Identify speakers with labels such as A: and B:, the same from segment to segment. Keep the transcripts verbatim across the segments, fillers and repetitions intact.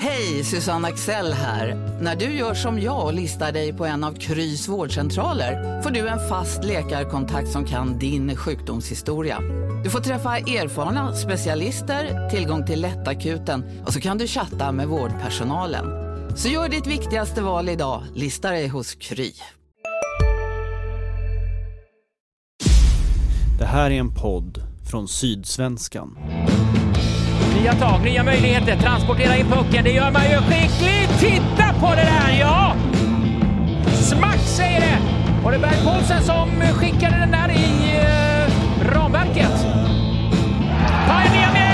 A: Hej, Susanne Axel här. När du gör som jag och listar dig på en av Krys vårdcentraler får du en fast läkarkontakt som kan din sjukdomshistoria. Du får träffa erfarna specialister, tillgång till lättakuten och så kan du chatta med vårdpersonalen. Så gör ditt viktigaste val idag, lista dig hos Kry.
B: Det här är en podd från Sydsvenskan.
C: Nya tag, nya möjligheter, transportera in pucken, det gör man ju skickligt! Titta på det där, ja! Smack säger det! Och det är Berg Paulsen som skickade den där i uh, ramverket. Pajaniemi!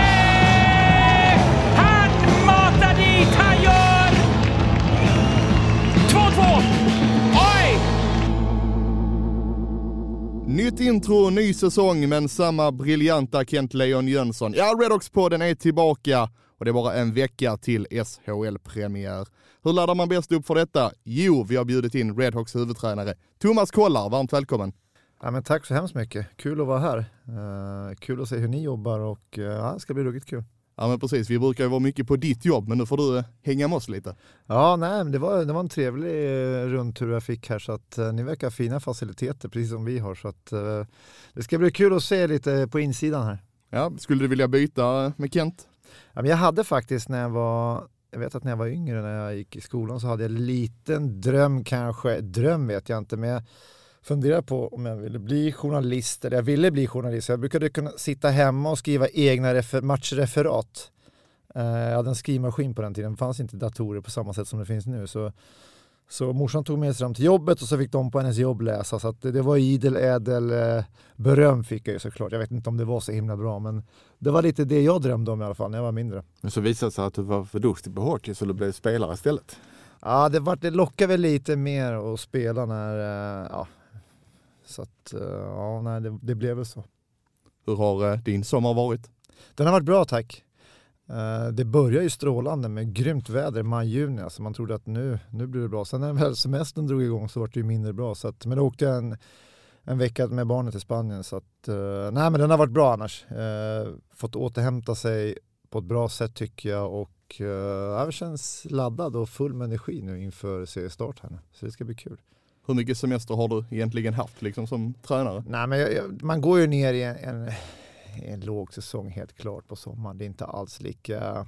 C: Han matar dit, han gör två två! Oj!
D: Nytt intro, ny säsong, men samma briljanta Kent Leon Jönsson. Ja, Redhawks-podden är tillbaka och det är bara en vecka till S H L-premiär. Hur laddar man bäst upp för detta? Jo, vi har bjudit in Redhawks huvudtränare Thomas Kollar. Varmt välkommen.
E: Ja, men tack så hemskt mycket. Kul att vara här. Uh, kul att se hur ni jobbar och uh, ja, det ska bli ruggigt kul.
D: Ja, men precis. Vi brukar ju vara mycket på ditt jobb, men nu får du uh, hänga med oss lite.
E: Ja, nej, det var, det var en trevlig uh, rundtur jag fick här, så att uh, ni verkar ha fina faciliteter, precis som vi har. Så att uh, det ska bli kul att se lite på insidan här.
D: Ja, skulle du vilja byta uh, med Kent?
E: Ja, men jag hade faktiskt när jag var... Jag vet att när jag var yngre, när jag gick i skolan, så hade jag en liten dröm kanske. Dröm vet jag inte, men jag funderade på om jag ville bli journalist. Eller jag ville bli journalist. Jag brukade kunna sitta hemma och skriva egna refer- matchreferat. Uh, jag hade en skrivmaskin på den tiden. Det fanns inte datorer på samma sätt som det finns nu. Så, så morsan tog med sig dem till jobbet och så fick de på hennes jobb läsa. Så att det, det var idel, ädel uh, beröm fick jag ju såklart. Jag vet inte om det var så himla bra, men det var lite det jag drömde om i alla fall när jag var mindre.
F: Men så visade det sig att du var för duktig på hockey, så du blev spelare istället.
E: Ja, det, var, det lockade väl lite mer att spela när... Uh, ja. Så att, uh, ja, nej, det, det blev väl så.
D: Hur har uh, din sommar varit?
E: Den har varit bra, tack. Uh, det börjar ju strålande med grymt väder, maj-juni. Alltså man trodde att nu, nu blir det bra. Sen när väl semestern drog igång så var det ju mindre bra. Så att, men då åkte jag en, en vecka med barnet till Spanien. Så att, uh, nej, men den har varit bra annars. Uh, fått återhämta sig på ett bra sätt tycker jag. Och uh, jag känns laddad och full med energi nu inför seriestart här nu. Så det ska bli kul.
D: Hur mycket semester har du egentligen haft liksom, som tränare?
E: Nej, men jag, jag, man går ju ner i en, en, en låg säsong helt klart på sommaren. Det är inte alls lika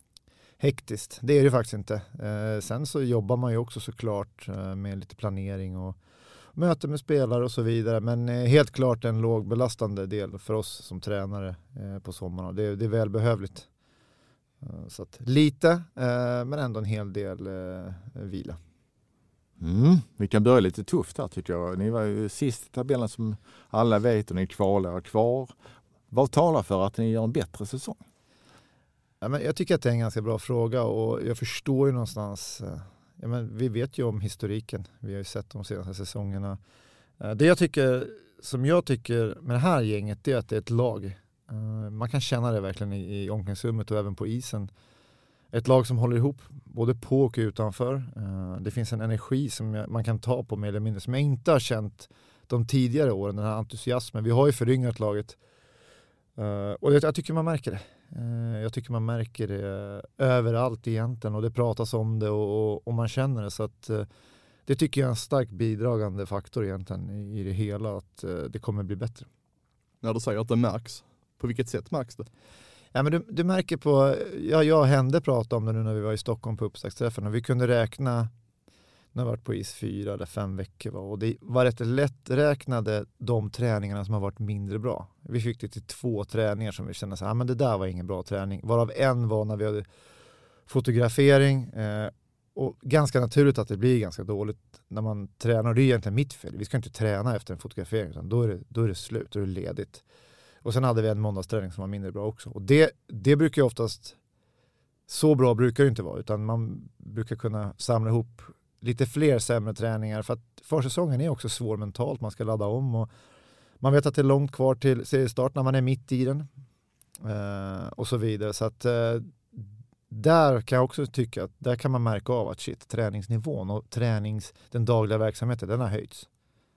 E: hektiskt. Det är det faktiskt inte. Eh, sen så jobbar man ju också såklart eh, med lite planering och möte med spelare och så vidare. Men eh, helt klart en lågbelastande del för oss som tränare eh, på sommaren. Det, det är välbehövligt. Eh, så att lite, eh, men ändå en hel del eh, vila.
F: Mm. Vi kan börja lite tufft här tycker jag. Ni var ju sist i tabellen som alla vet och ni kvalar kvar. Vad talar för att ni gör en bättre säsong?
E: Ja, men jag tycker att det är en ganska bra fråga och jag förstår ju någonstans. Ja, men vi vet ju om historiken. Vi har ju sett de senaste säsongerna. Det jag tycker, som jag tycker med det här gänget, det är att det är ett lag. Man kan känna det verkligen i, i omklädningsrummet och även på isen. Ett lag som håller ihop både på och utanför. Det finns en energi som man kan ta på mer eller mindre som jag inte har känt de tidigare åren, den här entusiasmen. Vi har ju föryngrat laget. Och jag tycker man märker det. Jag tycker man märker det överallt egentligen och det pratas om det och, och, och man känner det. Så att det tycker jag är en stark bidragande faktor egentligen i det hela, att det kommer bli bättre.
D: När du säger att det märks, på vilket sätt märks det?
E: Ja, men du, du märker på, ja, jag och Hände pratade om det nu när vi var i Stockholm på uppstaksträffen och vi kunde räkna, när vi varit på is fyra eller fem veckor var, och det var rätt lätt räknade de träningarna som har varit mindre bra. Vi fick det till två träningar som vi kände så här, men det där var ingen bra träning. Varav en var när vi hade fotografering eh, och ganska naturligt att det blir ganska dåligt när man tränar. Det är egentligen mitt fel. Vi ska inte träna efter en fotografering utan då är det, då är det slut, då är det ledigt. Och sen hade vi en måndagsträning som var mindre bra också. Och det, det brukar ju oftast, så bra brukar det inte vara. Utan man brukar kunna samla ihop lite fler sämre träningar. För att försäsongen är också svår mentalt. Man ska ladda om. Och man vet att det är långt kvar till seriestart när man är mitt i den. Eh, och så vidare. Så att eh, där kan jag också tycka att där kan man märka av att shit, träningsnivån och tränings, den dagliga verksamheten, den har höjts.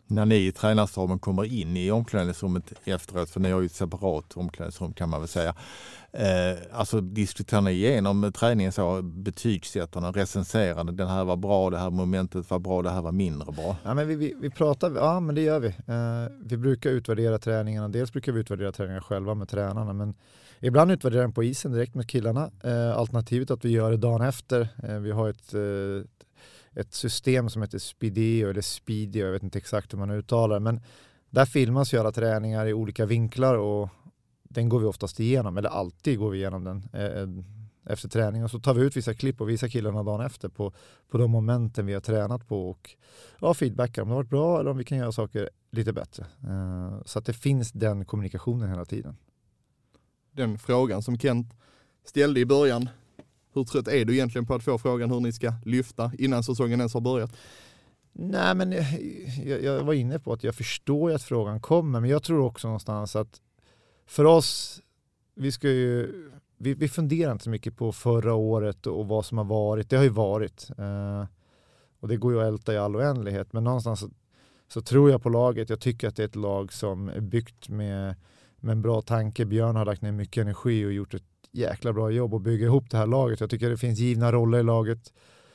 F: När ni i tränarstaben kommer in i omklädningsrummet efteråt, för ni har ju ett separat omklädningsrum kan man väl säga. Eh, alltså diskuterar ni igenom träningen, så betygssättarna, recenserande, den här var bra, det här momentet var bra, det här var mindre bra.
E: Ja, men vi, vi, vi pratar, ja men det gör vi. Eh, vi brukar utvärdera träningarna, dels brukar vi utvärdera träningarna själva med tränarna, men ibland utvärderar den på isen direkt med killarna. Eh, alternativet att vi gör det dagen efter. Eh, vi har ett eh, ett system som heter Speedeo eller Speedio, jag vet inte exakt hur man uttalar, men där filmas ju alla träningar i olika vinklar och den går vi oftast igenom, eller alltid går vi igenom den eh, efter träning, och så tar vi ut vissa klipp och visar killarna dagen efter på, på de momenten vi har tränat på och ja, feedbackar om det har varit bra eller om vi kan göra saker lite bättre. Eh, så att det finns den kommunikationen hela tiden.
D: Den frågan som Kent ställde i början, hur trött är du egentligen på att få frågan hur ni ska lyfta innan säsongen ens har börjat?
E: Nej, men jag, jag var inne på att jag förstår ju att frågan kommer, men jag tror också någonstans att för oss, vi ska ju, vi, vi funderar inte så mycket på förra året och vad som har varit. Det har ju varit. Eh, och det går ju att älta i all oändlighet, men någonstans så, så tror jag på laget. Jag tycker att det är ett lag som är byggt med, med en bra tanke. Björn har lagt ner mycket energi och gjort ett jäkla bra jobb att bygga ihop det här laget. Jag tycker det finns givna roller i laget.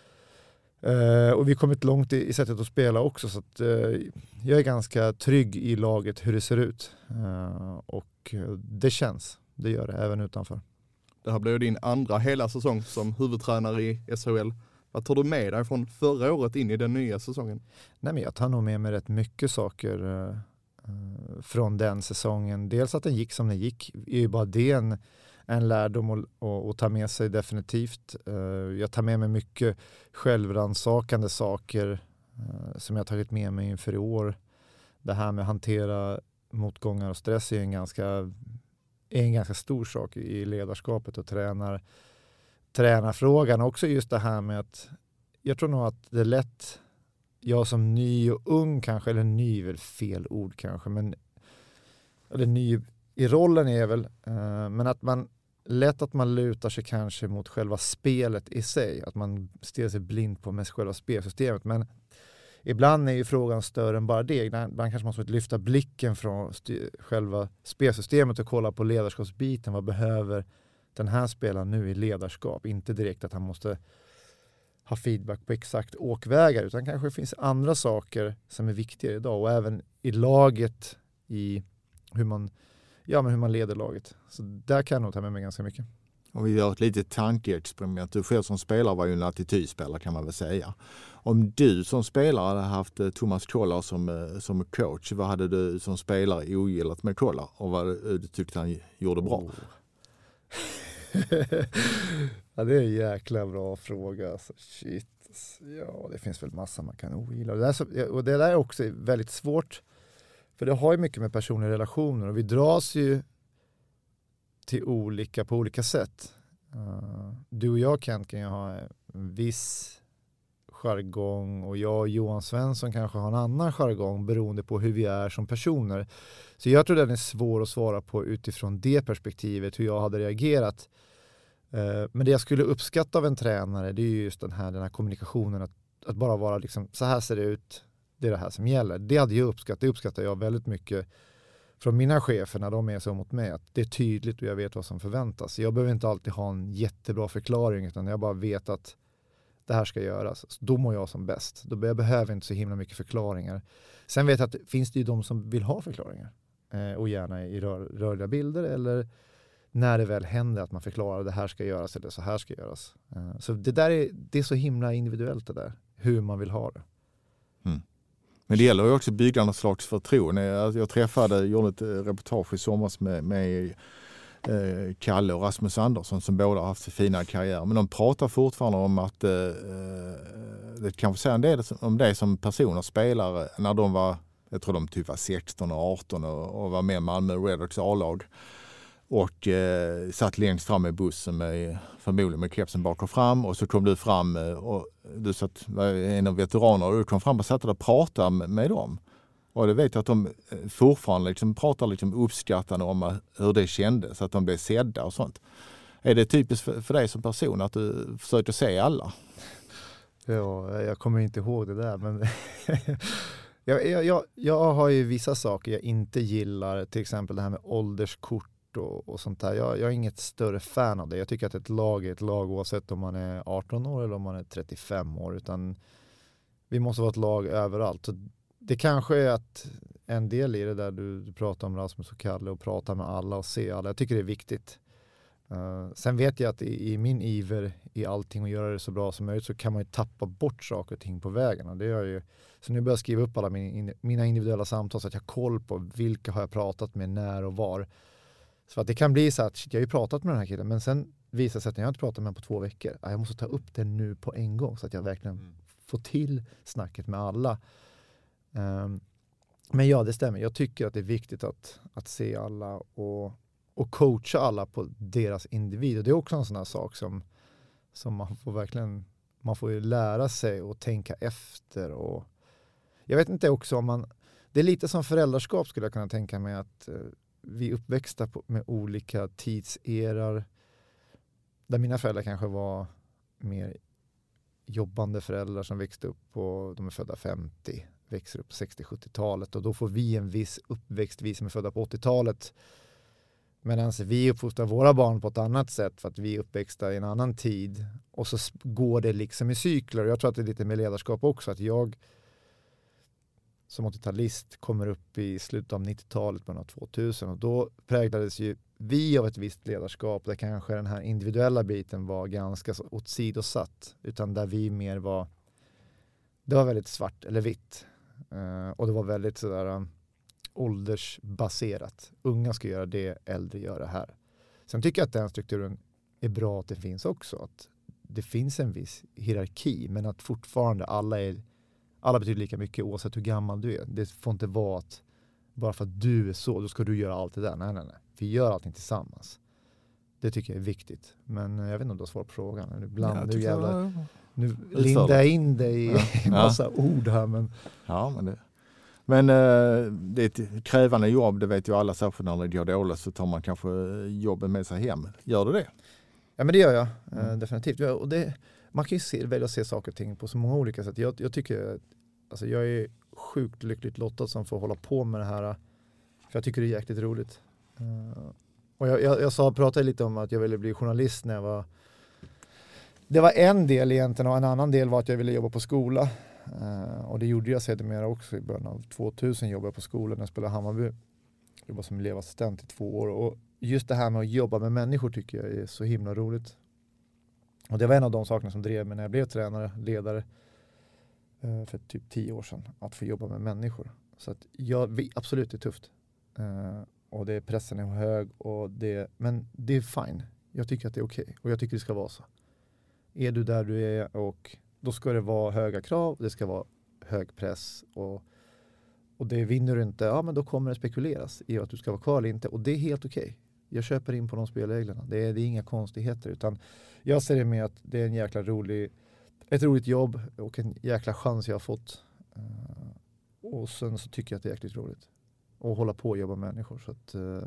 E: Uh, och vi har kommit långt i, i sättet att spela också. Så att, uh, jag är ganska trygg i laget hur det ser ut. Uh, och uh, det känns. Det gör det även utanför.
D: Det här blir din andra hela säsong som huvudtränare i S H L. Vad tar du med dig från förra året in i den nya säsongen?
E: Nej, men jag tar nog med mig rätt mycket saker uh, uh, från den säsongen. Dels att den gick som den gick. Är ju bara det en En lärdom att, att ta med sig definitivt. Jag tar med mig mycket självransakande saker som jag har tagit med mig inför i år. Det här med att hantera motgångar och stress är en ganska, är en ganska stor sak i ledarskapet och tränar, tränarfrågan. Också just det här med att jag tror nog att det är lätt, jag som ny och ung kanske, eller ny är väl fel ord kanske, men eller ny i rollen är väl, men att man lätt att man lutar sig kanske mot själva spelet i sig. Att man stirrar sig blind på mest själva spelsystemet. Men ibland är ju frågan större än bara det. Ibland kanske man måste lyfta blicken från styr- själva spelsystemet och kolla på ledarskapsbiten. Vad behöver den här spelaren nu i ledarskap? Inte direkt att han måste ha feedback på exakt åkvägar. Utan kanske det finns andra saker som är viktigare idag. Och även i laget, i hur man... Ja, men hur man leder laget. Så där kan jag nog ta med mig ganska mycket.
F: Och vi gör ett litet tankeexperiment. Du själv som spelare var ju en attitydspelare kan man väl säga. Om du som spelare hade haft Thomas Kollar som, som coach, vad hade du som spelare ogillat med Kollar? Och vad du tyckte han gjorde bra?
E: Oh. Ja, det är en jäkla bra fråga. Alltså, shit. Ja, det finns väl massa man kan ogilla. Och det, så, och det där är också väldigt svårt. För det har ju mycket med personliga relationer och vi dras ju till olika på olika sätt. Uh, du och jag, Kent, kan ju ha en viss jargong och jag och Johan Svensson kanske har en annan jargong beroende på hur vi är som personer. Så jag tror den är svår att svara på utifrån det perspektivet, hur jag hade reagerat. Uh, men det jag skulle uppskatta av en tränare, det är ju just den här, den här kommunikationen, att, att bara vara liksom, så här ser det ut. Det är det här som gäller. Det hade jag uppskattat. Det uppskattar jag väldigt mycket från mina chefer när de är så mot mig. Att det är tydligt och jag vet vad som förväntas. Jag behöver inte alltid ha en jättebra förklaring utan jag bara vet att det här ska göras. Så då mår jag som bäst. Då jag behöver inte så himla mycket förklaringar. Sen vet jag att det finns det ju de som vill ha förklaringar. Eh, och gärna i rör, rörliga bilder eller när det väl händer att man förklarar det här ska göras eller så här ska göras. Eh, så det där är, det är så himla individuellt det där. Hur man vill ha det.
F: Mm. Men det gäller ju också att bygga någon slags förtroende. Jag träffade, gjorde ett reportage i somras med, med eh, Kalle och Rasmus Andersson som båda har haft fina karriärer. Men de pratar fortfarande om att eh, det kanske säga en del om det som personer spelare när de var, jag tror de typ var sexton och arton och, och var med Malmö Redhawks A-lag. Och eh, satt längst fram i bussen med, förmodligen med kepsen bak och fram. Och så kom du fram och du satt, var en av veteraner och du kom fram och satt och pratade med, med dem. Och det vet jag att de fortfarande liksom pratar liksom uppskattande om hur det kändes, att de blev sedda och sånt. Är det typiskt för, för dig som person att du försöker se alla?
E: Ja, jag kommer inte ihåg det där, men Jag, jag, jag, jag har ju vissa saker jag inte gillar, till exempel det här med ålderskort och, och sånt där. Jag, jag är inget större fan av det. Jag tycker att ett lag är ett lag oavsett om man är arton år eller om man är trettiofem år, utan vi måste vara ett lag överallt. Så det kanske är att en del i det där du, du pratar om Rasmus och Kalle och prata med alla och se alla. Jag tycker det är viktigt. Uh, sen vet jag att i, i min iver i allting och göra det så bra som möjligt så kan man ju tappa bort saker och ting på vägen. Och det gör ju, så nu börjar jag skriva upp alla min, mina individuella samtal så att jag har koll på vilka har jag pratat med, när och var. Så att det kan bli så att shit, jag har ju pratat med den här killen, men sen visar sig att jag inte pratat med honom på två veckor. Jag måste ta upp det nu på en gång så att jag verkligen mm. får till snacket med alla. Um, men ja, det stämmer. Jag tycker att det är viktigt att, att se alla och, och coacha alla på deras individ. Och det är också en sån här sak som, som man får verkligen, man får ju lära sig och tänka efter. Och jag vet inte också om man, det är lite som föräldraskap skulle jag kunna tänka mig, att eh, vi är uppväxta på, med olika tidserar. Där mina föräldrar kanske var mer jobbande föräldrar som växte upp på, de är födda femtio, växer upp på sextio-sjuttiotalet, och då får vi en viss uppväxt, vi som är födda på åttiotalet. Medan vi uppfostrar våra barn på ett annat sätt för att vi är uppväxta i en annan tid. Och så går det liksom i cykler. Jag tror att det är lite med ledarskap också, att jag som åttiotalist kommer upp i slutet av nittiotalet, början av tvåtusen, och då präglades ju vi av ett visst ledarskap där kanske den här individuella biten var ganska åtsidosatt, utan där vi mer var, det var väldigt svart eller vitt, uh, och det var väldigt sådär um, åldersbaserat. Unga ska göra det, äldre gör det här. Sen tycker jag att den strukturen är bra, att det finns också, att det finns en viss hierarki, men att fortfarande alla är alla betyder lika mycket oavsett hur gammal du är. Det får inte vara att bara för att du är så, då ska du göra allt det där. Nej, nej, nej. Vi gör allting tillsammans. Det tycker jag är viktigt. Men jag vet inte om du har svar på frågan. Ibland, ja, nu jävlar, jag... nu lindar jag in dig i en massa ja. ord här. Men,
F: ja, men, det... men uh, det är ett krävande jobb, det vet ju alla. Särskilt när det gör dåligt så tar man kanske jobben med sig hem. Gör du det?
E: Ja, men det gör jag. Mm. Uh, definitivt. Ja, och det... Man kan ju se, välja att se saker och ting på så många olika sätt. Jag, jag tycker, alltså jag är sjukt lyckligt lottad som får hålla på med det här. För jag tycker det är jäkligt roligt. Uh, och jag, jag, jag sa, pratade lite om att jag ville bli journalist när jag var... Det var en del egentligen, och en annan del var att jag ville jobba på skola. Uh, och det gjorde jag sedermera också. I början av tvåtusen jobbade jag på skolan när jag spelade Hammarby. Jag jobbade som elevassistent i två år. Och just det här med att jobba med människor tycker jag är så himla roligt. Och det var en av de sakerna som drev mig när jag blev tränare, ledare uh, för typ tio år sedan. Att få jobba med människor. Så att jag, absolut, det är tufft. Uh, och det, pressen är hög. Och det, men det är fine. Jag tycker att det är okej. Okay. Och jag tycker det ska vara så. Är du där du är, och då ska det vara höga krav. Det ska vara hög press. Och, och det vinner du inte, ja men då kommer det spekuleras i att du ska vara kvar eller inte. Och det är helt okej. Okay. Jag köper in på de spelreglerna. Det är, det är inga konstigheter, utan jag ser det med att det är en jäkla rolig, ett roligt jobb och en jäkla chans jag har fått. Uh, och sen så tycker jag att det är jäkligt roligt att hålla på och jobba med människor. Så att, uh,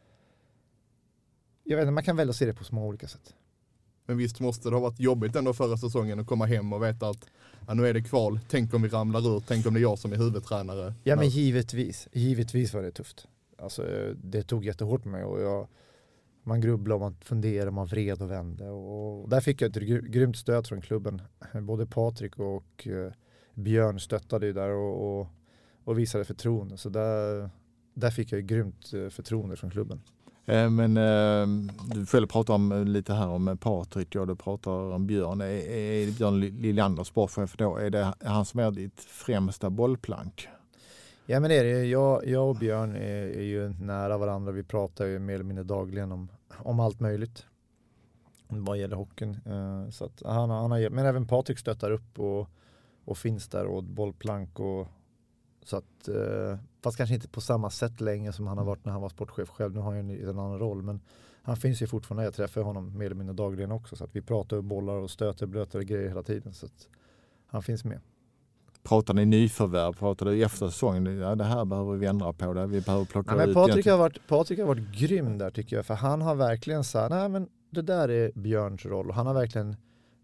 E: jag vet inte, man kan välja att se det på så många olika sätt.
D: Men visst måste det ha varit jobbigt ändå förra säsongen att komma hem och veta att ja, nu är det kval. Tänk om vi ramlar ut. Tänk om det är jag som är huvudtränare.
E: Ja, men givetvis. Givetvis var det tufft. Alltså, det tog jättehårt på mig, och jag, man grubblade och man funderade, man vred och vände. Och, och där fick jag ett grymt stöd från klubben. Både Patrik och uh, Björn stöttade ju där och, och, och visade förtroende. Så där, där fick jag ett grymt uh, förtroende från klubben.
F: Eh, men eh, du själv pratar om lite här om Patrik, och du pratar om Björn. Är, är Björn Liljander sportchef då? Är det han som är ditt främsta bollplank?
E: Ja, men det är det. Jag, jag och Björn är, är ju nära varandra. Vi pratar ju mer eller mindre dagligen om, om allt möjligt. Vad gäller hockeyn. Uh, så att han, han har, men även Patrik stöttar upp och, och finns där, och bollplank. Och, så att, uh, fast kanske inte på samma sätt länge som han har varit när han var sportchef själv. Nu har han ju en annan roll. Men han finns ju fortfarande. Jag träffar honom mer eller mindre dagligen också. Så att vi pratar om bollar och stöter, blöter grejer hela tiden. Så att han finns med.
F: Pratar ni nyförvärv? Pratar du efter säsongen? Ja, det här behöver vi ändra på. Det. Vi behöver plocka
E: nej,
F: ut.
E: Men Patrik, har varit, Patrik har varit grym där tycker jag. För han har verkligen sagt, nej men det där är Björns roll. Och han har verkligen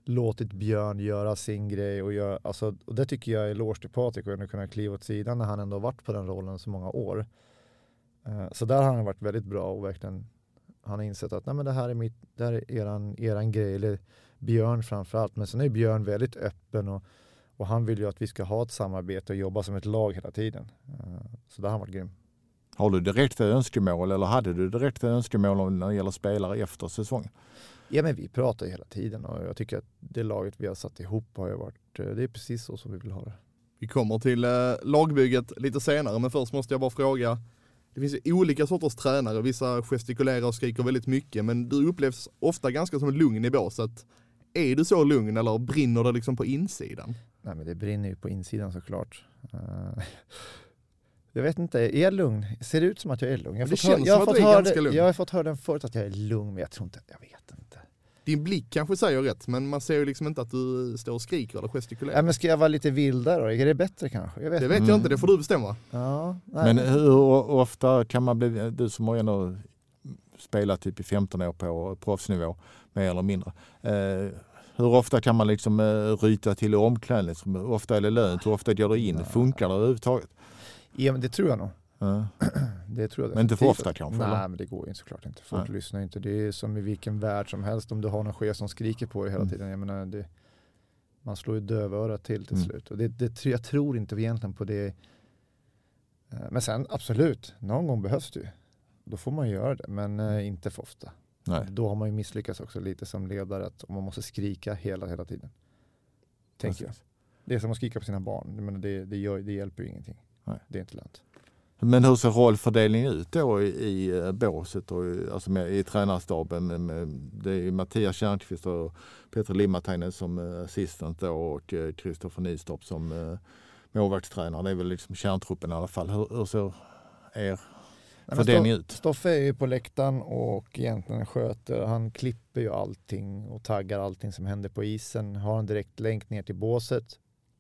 E: låtit Björn göra sin grej och, gör, alltså, och det tycker jag är eloge till Patrik att kunna kliva åt sidan när han ändå har varit på den rollen så många år. Uh, så där har han varit väldigt bra och verkligen han har insett att nej, men det här är, mitt, det här är eran, eran grej, eller Björn framförallt. Men sen är Björn väldigt öppen och, och han vill ju att vi ska ha ett samarbete och jobba som ett lag hela tiden. Uh, så där har han varit grym.
F: Har du direkta önskemål eller hade du direkta önskemål när det gäller spelare efter säsongen?
E: Ja, men vi pratar ju hela tiden och jag tycker att det laget vi har satt ihop har ju varit, det är precis så som vi vill ha det.
D: Vi kommer till eh, lagbygget lite senare, men först måste jag bara fråga. Det finns ju olika sorters tränare, vissa gestikulerar och skriker väldigt mycket, men du upplevs ofta ganska som lugn i båset. Är du så lugn eller brinner det liksom på insidan?
E: Nej, men det brinner ju på insidan såklart. Uh, jag vet inte, är jag lugn? Ser det ut som att jag är lugn? Jag har
D: det
E: fått,
D: känns
E: hör, jag
D: som
E: har
D: att du är
E: höra,
D: ganska lugn.
E: Jag har fått höra den förut att jag är lugn, men jag tror inte, jag vet inte.
D: Din blick kanske säger rätt, men man ser ju liksom inte att du står och skriker eller gestikulerar.
E: Ja, men ska jag vara lite vildare då? Är det bättre kanske? Jag vet
D: det vet
E: inte.
D: jag inte, det får du bestämma.
E: Ja,
F: men hur ofta kan man bli, du som har ändå spelat typ i femton år på proffsnivå, mer eller mindre. Eh, hur ofta kan man liksom eh, ryta till omklädning? Hur ofta är det lönt? Hur ofta gör det in? Funkar det överhuvudtaget?
E: Ja, men det tror jag nog.
F: Ja.
E: Det tror jag
F: men inte för ofta kanske?
E: Nej,
F: eller?
E: men det går ju såklart inte. Folk
F: Nej.
E: lyssnar inte. Det är som i vilken värld som helst. Om du har någon chef som skriker på dig hela tiden. Jag menar, det, man slår ju dövörat till till
F: mm.
E: slut. Och det, det, jag tror inte egentligen på det. Men sen absolut, någon gång behövs det ju. Då får man göra det, men äh, inte för ofta.
F: Nej.
E: Då har man ju misslyckats också lite som ledare. Att man måste skrika hela, hela tiden. Tänker jag. Det är som att skrika på sina barn. Men det, det, gör, det hjälper ju ingenting.
F: Nej.
E: Det är inte lönt.
F: Men hur ser rollfördelningen ut då i, i båset och i, alltså med, i tränarstaben? Med, med, det är Mattias Kärnqvist och Peter Limatainen som uh, assistent då, och Kristoffer uh, Nistorp som uh, målvaktstränare. Det är väl liksom kärntruppen i alla fall. Hur, hur ser er fördelning ut?
E: Stoffe är ju på läktaren och egentligen sköter. Han klipper ju allting och taggar allting som händer på isen. Har en direkt länk ner till båset.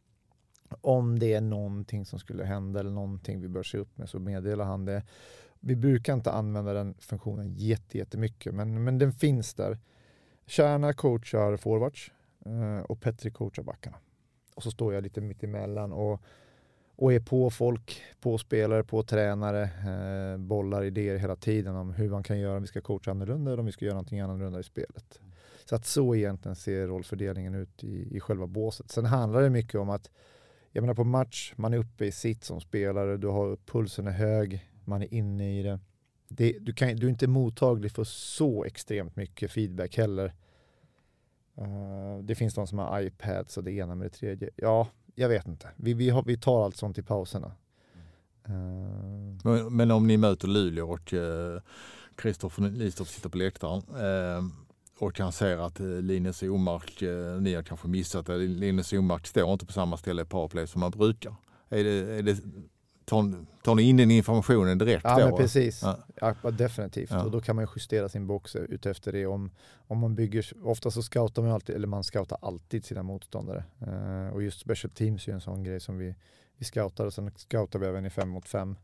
E: Om det är någonting som skulle hända eller någonting vi bör se upp med så meddelar han det. Vi brukar inte använda den funktionen jätte, jättemycket, men, men den finns där. Kärna coachar forwards eh, och Petri coachar backarna. Och så står jag lite mitt emellan och, och är på folk, på spelare, på tränare, eh, bollar idéer hela tiden om hur man kan göra om vi ska coacha annorlunda eller om vi ska göra någonting annorlunda i spelet. Så att så egentligen ser rollfördelningen ut i, i själva båset. Sen handlar det mycket om att jag menar på match, man är uppe i sitt som spelare, du har pulsen är hög, man är inne i det. det du, kan, du är inte mottaglig för så extremt mycket feedback heller. Uh, det finns de som har iPads och det ena med det tredje. Ja, jag vet inte. Vi, vi, har, vi tar allt sånt i pauserna. Uh,
F: men, men om ni möter Luleå och Kristoffer uh, Nistorp sitter på läktaren uh, och kan se att uh, Linus Omark, uh, ni har kanske missat det, Linus Omark står inte på samma ställe i powerplay som man brukar. Är det, är det, tar, tar ni in den informationen direkt
E: ja,
F: då?
E: Ja, men precis.
F: Ja.
E: Ja, definitivt. Ja. Och då kan man justera sin box utefter det. Om, om man bygger, ofta så scoutar man alltid, eller man scoutar alltid sina motståndare. Uh, och just special teams är en sån grej som vi, vi scoutar. Och sen scoutar vi även i fem mot fem.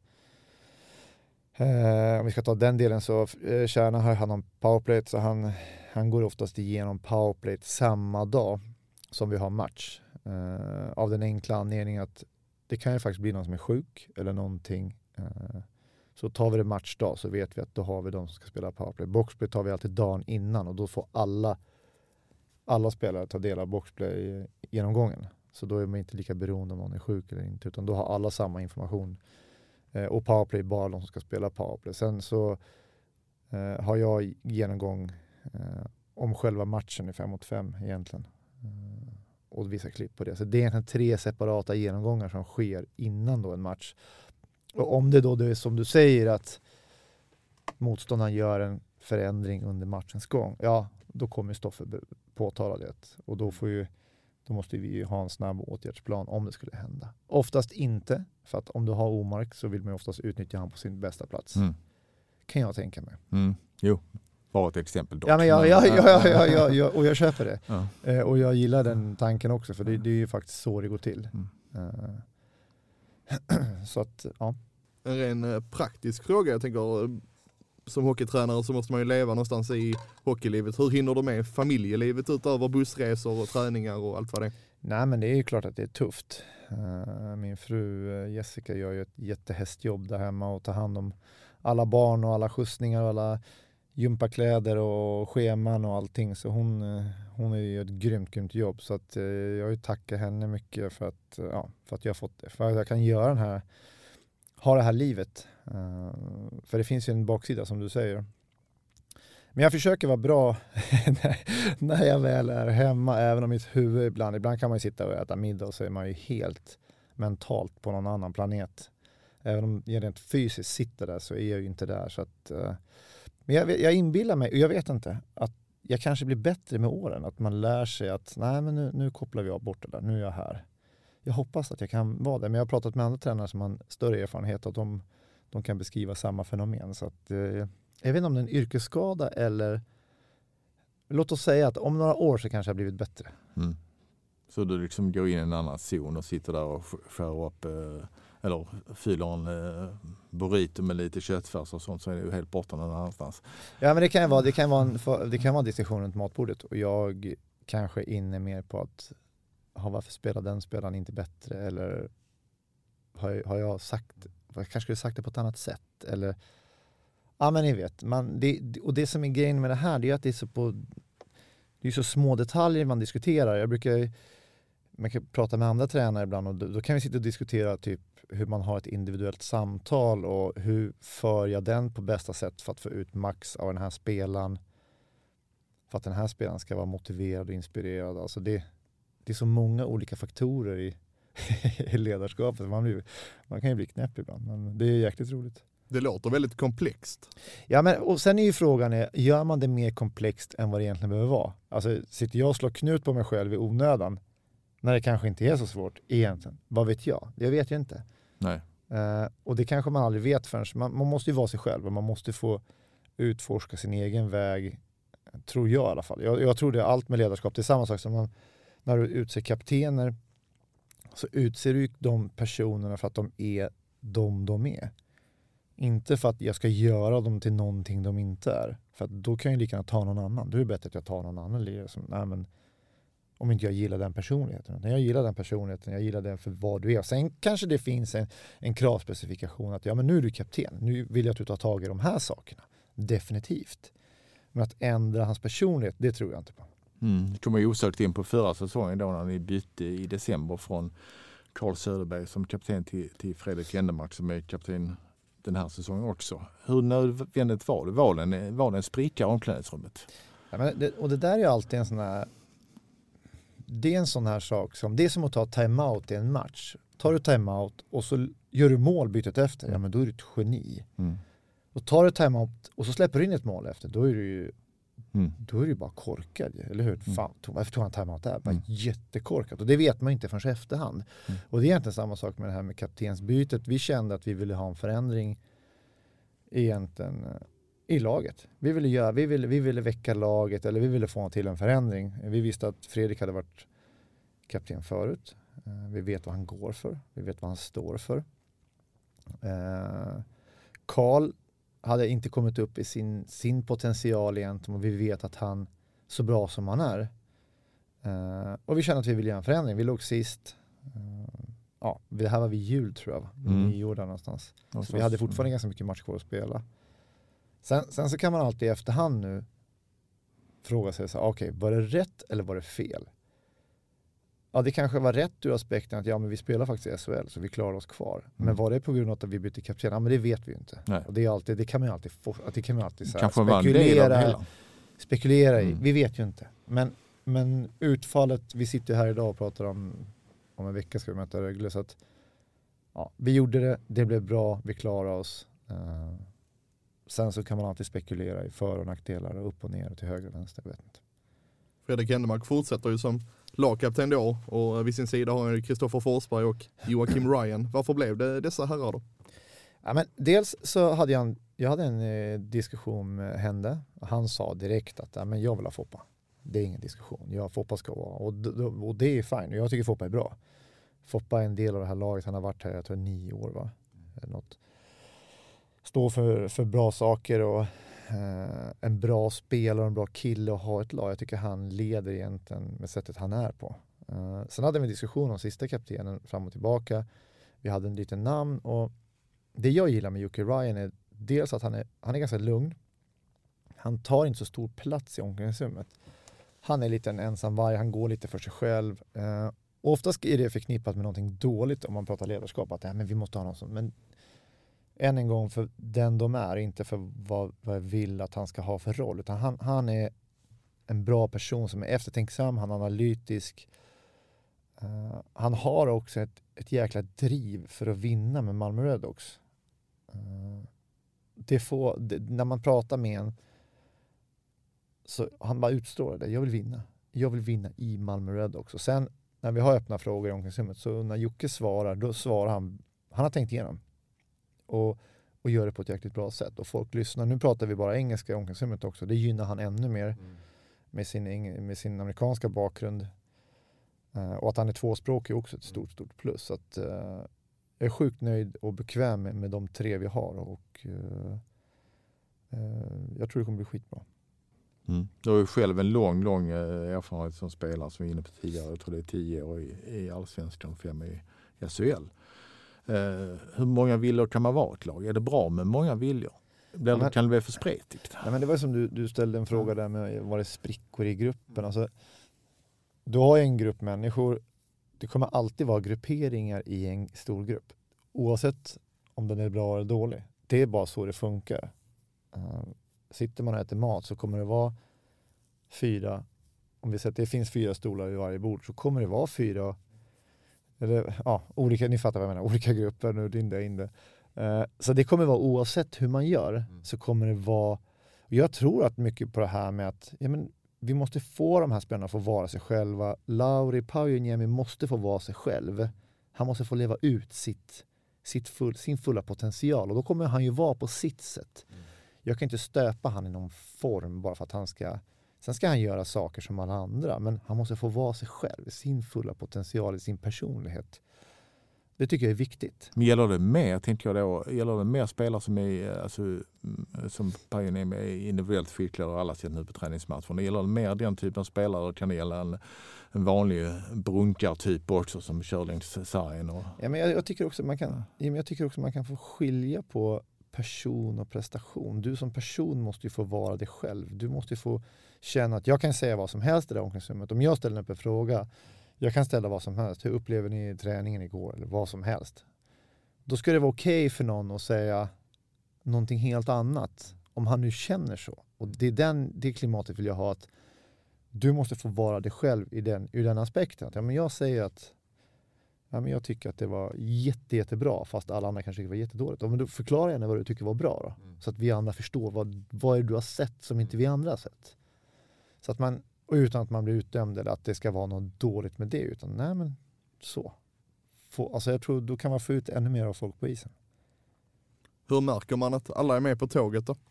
E: Uh, om vi ska ta den delen så uh, Kärna har hand om powerplay, så han, han går oftast igenom powerplay samma dag som vi har match. Uh, av den enkla anledningen att det kan ju faktiskt bli någon som är sjuk eller någonting. Uh, så tar vi det matchdag så vet vi att då har vi de som ska spela powerplay. Boxplay tar vi alltid dagen innan och då får alla, alla spelare ta del av boxplay genomgången. Så då är man inte lika beroende om någon är sjuk eller inte, utan då har alla samma information. Uh, och powerplay bara de som ska spela powerplay. Sen så uh, har jag genomgång uh, om själva matchen i fem mot fem egentligen. Uh, och vissa klipp på det. Så det är egentligen tre separata genomgångar som sker innan då en match. Och om det då det är som du säger att motståndaren gör en förändring under matchens gång, ja, då kommer Stoffe påtala det. Och då, får ju, då måste vi ju ha en snabb åtgärdsplan om det skulle hända. Oftast inte, för att om du har Omark så vill man oftast utnyttja han på sin bästa plats. Mm. Kan jag tänka mig.
F: Mm. Jo. Bara ett exempel dock.
E: Ja, men ja, ja, ja, ja, ja, ja, och jag köper det.
F: Ja.
E: Eh, och jag gillar den tanken också, för det, det är ju faktiskt så det går till. Mm. Eh, så att, ja.
D: En ren praktisk fråga, jag tänker, som hockeytränare så måste man ju leva någonstans i hockeylivet. Hur hinner du med familjelivet utöver bussresor och träningar och allt vad det är?
E: Nej, men det är ju klart att det är tufft. Min fru Jessica gör ju ett jättehästjobb där hemma och tar hand om alla barn och alla skjutsningar och alla gympakläder och scheman och allting. Så hon, hon är ju ett grymt, grymt jobb. Så att jag vill tacka henne mycket för att, ja, för att jag har fått det. För att jag kan göra den här, ha det här livet. För det finns ju en baksida som du säger. Men jag försöker vara bra när jag väl är hemma, även om mitt huvud ibland, ibland kan man ju sitta och äta middag och så är man ju helt mentalt på någon annan planet. Även om jag rent fysiskt sitter där så är jag ju inte där. Så att, uh, men jag, jag inbillar mig, och jag vet inte, att jag kanske blir bättre med åren. Att man lär sig att nej, men nu, nu kopplar vi av bort det där, nu är jag här. Jag hoppas att jag kan vara det, men jag har pratat med andra tränare som har större erfarenhet och de, de kan beskriva samma fenomen. Så att, uh, jag vet inte om det är en yrkesskada eller låt oss säga att om några år så kanske jag har blivit bättre.
F: Mm. Så du liksom går in i en annan zon och sitter där och skär upp eh, eller fyller en eh, burrito med lite köttfärs och sånt, så är det ju helt borta någon annanstans.
E: Ja, men det kan vara, det kan vara en, det kan vara en diskussion runt matbordet och jag kanske är inne mer på att ha, varför spelar den spelaren inte bättre, eller har, har jag sagt, jag kanske skulle sagt det på ett annat sätt, eller ja, men ni vet, man, det, och det som är grejen med det här, det är att det är så på, det är så små detaljer man diskuterar. Jag brukar, man kan prata med andra tränare ibland och då, då kan vi sitta och diskutera typ hur man har ett individuellt samtal och hur för jag den på bästa sätt för att få ut max av den här spelaren, för att den här spelaren ska vara motiverad och inspirerad. Alltså det, det är så många olika faktorer i, i ledarskapet. Man, blir, man kan ju bli knäpp ibland, men det är jäkligt roligt.
D: Det låter väldigt komplext.
E: Ja, men och sen är ju frågan, är, gör man det mer komplext än vad det egentligen behöver vara? Alltså, sitter jag och slår knut på mig själv i onödan när det kanske inte är så svårt egentligen? Vad vet jag? Det vet jag inte.
F: Nej.
E: Uh, och det kanske man aldrig vet förrän. Man, man måste ju vara sig själv och man måste få utforska sin egen väg, tror jag i alla fall. Jag, jag tror det är allt med ledarskap. Det är samma sak som man, när du utser kaptener så utser du de personerna för att de är de de är. Inte för att jag ska göra dem till någonting de inte är. För att då kan jag lika gärna ta någon annan. Då är det bättre att jag tar någon annan lirare som, nej men, om inte jag gillar den personligheten. När jag gillar den personligheten, jag gillar den för vad du är. Sen kanske det finns en, en kravspecifikation att ja, men nu är du kapten. Nu vill jag att du tar tag i de här sakerna. Definitivt. Men att ändra hans personlighet, det tror jag inte på.
F: Mm. Det kommer ju osökt in på förra säsongen då när ni bytte i december från Carl Söderberg som kapten till, till Fredrik Endemark som är kapten den här säsongen också. Hur nödvändigt var det? Var det en, var det en spricka i omklädningsrummet?
E: Ja, men det, och det där är ju alltid en sån här, det är en sån här sak som, det är som att ta timeout i en match. Tar du timeout och så gör du mål bytet efter, mm. ja men då är du ett geni. Mm. Och tar du timeout och så släpper du in ett mål efter, då är du ju mm. då är du bara korkad, eller hur? Mm. Fan, tog, varför tog han timeout där? Bara mm. jättekorkat. Och det vet man inte förrän efterhand. Mm. Och det är egentligen samma sak med det här med kaptensbytet. Vi kände att vi ville ha en förändring egentligen i laget. Vi ville, göra, vi ville, vi ville väcka laget, eller vi ville få till en förändring. Vi visste att Fredrik hade varit kapten förut. Vi vet vad han går för. Vi vet vad han står för. Karl hade inte kommit upp i sin, sin potential egentligen, och vi vet att han så bra som han är. Uh, och vi kände att vi ville göra en förändring. Vi låg sist. Uh, ja, det här var vid jul tror jag. Mm. Nio år där någonstans. Så, så vi hade fortfarande mm. ganska mycket match kvar att spela. Sen, sen så kan man alltid i efterhand nu fråga sig så här, okej, okay, var det rätt eller var det fel? Ja, det kanske var rätt ur aspekten att ja, men vi spelar faktiskt i S H L så vi klarar oss kvar. Mm. Men var det på grund av att vi bytte kapten? Ja, men det vet vi ju inte. Nej. Och det, är alltid, det kan man ju alltid, få, det kan man alltid så här, spekulera, spekulera i. Mm. Vi vet ju inte. Men, men utfallet, vi sitter här idag och pratar om om en vecka ska vi möta Rögle. Så att, ja, vi gjorde det, det blev bra, vi klarade oss. Uh, sen så kan man alltid spekulera i för- och nackdelar och upp och ner och till höger och vänster, jag vet inte.
D: Fredrik Endemark fortsätter ju som lagkapten då, och vid sin sida har han Kristoffer Forsberg och Joakim Ryan. Varför blev det dessa herrar då?
E: Ja, men dels så hade jag en, jag hade en eh, diskussion med Hände, och han sa direkt att ja, men jag vill ha Foppa. Det är ingen diskussion. Jag Foppa ska vara, och, och det är fint. Jag tycker Foppa är bra. Foppa är en del av det här laget. Han har varit här, jag tror nio år va? Eller något. stå för, för bra saker och eh, en bra spelare och en bra kille och ha ett lag. Jag tycker han leder egentligen med sättet han är på. Eh, sen hade vi en diskussion om sista kaptenen fram och tillbaka. Vi hade en liten namn och det jag gillar med Jocke Ryan är dels att han är, han är ganska lugn. Han tar inte så stor plats i omklädningsrummet. Han är lite en ensam varg, han går lite för sig själv. Eh, oftast är det förknippat med någonting dåligt om man pratar ledarskap. Att ja, men vi måste ha någon sån. Men än en gång för den de är, inte för vad, vad jag vill att han ska ha för roll. Utan han, han är en bra person som är eftertänksam, han är analytisk. Uh, han har också ett, ett jäkla driv för att vinna med Malmö Redhawks. Uh, det får, det, när man pratar med en så han bara utstrålar det. Jag vill vinna. Jag vill vinna i Malmö Redhawks. Och sen när vi har öppna frågor i omklädningsrummet så när Jocke svarar, då svarar han, han har tänkt igenom. Och, och gör det på ett jäkligt bra sätt. Och folk lyssnar. Nu pratar vi bara engelska i omklädningsrummet också. Det gynnar han ännu mer mm. med, sin, med sin amerikanska bakgrund. Uh, och att han är tvåspråkig är också ett stort, stort plus. Så att, uh, jag är sjukt nöjd och bekväm med, med de tre vi har. Och uh, uh, jag tror det kommer bli skitbra.
F: Mm. Du har ju själv en lång, lång erfarenhet som spelare som vi var inne på tidigare. Jag tror det är tio år i, i Allsvenskan och fem i S H L. Uh, hur många viljor kan man vara ett lag? Är det bra med många viljor? Blir, men, kan det bli för spretigt?
E: Ja, men det var som du, du ställde en fråga där med var det sprickor i gruppen. Alltså, du har en grupp människor. Det kommer alltid vara grupperingar i en stor grupp. Oavsett om den är bra eller dålig. Det är bara så det funkar. Uh, sitter man och äter mat så kommer det vara fyra. Om vi säger att det finns fyra stolar i varje bord så kommer det vara fyra. Eller ja, olika, ni fattar vad jag menar. Olika grupper, nu in det, in det. Uh, så det kommer vara oavsett hur man gör mm. så kommer det vara. Jag tror att mycket på det här med att ja, men, vi måste få de här spelarna att få vara sig själva. Lauri Paujuniemi måste få vara sig själv. Han måste få leva ut sitt, sitt full, sin fulla potential. Och då kommer han ju vara på sitt sätt. Mm. Jag kan inte stöpa han i någon form bara för att han ska. Sen ska han göra saker som alla andra. Men han måste få vara sig själv. Sin fulla potential, sin personlighet. Det tycker jag är viktigt.
F: Men gäller det mer, tänker jag då, gäller det mer spelare som är, alltså, som Paujuniemi är individuellt skickliga och alla ser nu på träningsmatchen. Det gäller det mer den typen av spelare, kan det gälla en, en vanlig brunkar-typ också som kör längs sargen? Och...
E: Ja, men jag, jag tycker också man kan, ja, men jag tycker också man kan få skilja på person och prestation. Du som person måste ju få vara dig själv. Du måste ju få känna att jag kan säga vad som helst i det där omklädningsrummet. Om jag ställer upp en fråga, jag kan ställa vad som helst. Hur upplever ni träningen igår? Eller vad som helst. Då ska det vara okej okay för någon att säga någonting helt annat. Om han nu känner så. Och det är den, det klimatet vill jag ha. Att du måste få vara dig själv i den, ur den aspekten. Att, ja, men jag säger att ja, men jag tycker att det var jätte, jättebra. Fast alla andra kanske tycker det var jättedåligt. Ja, men då förklara gärna vad du tycker var bra. Då, mm. Så att vi andra förstår vad, vad är det du har sett som inte vi andra har sett. Så att man... Och utan att man blir utdömd eller att det ska vara något dåligt med det. Utan nej men så. Få, alltså jag tror då kan man få ut ännu mer av folk på isen.
D: Hur märker man att alla är med på tåget då?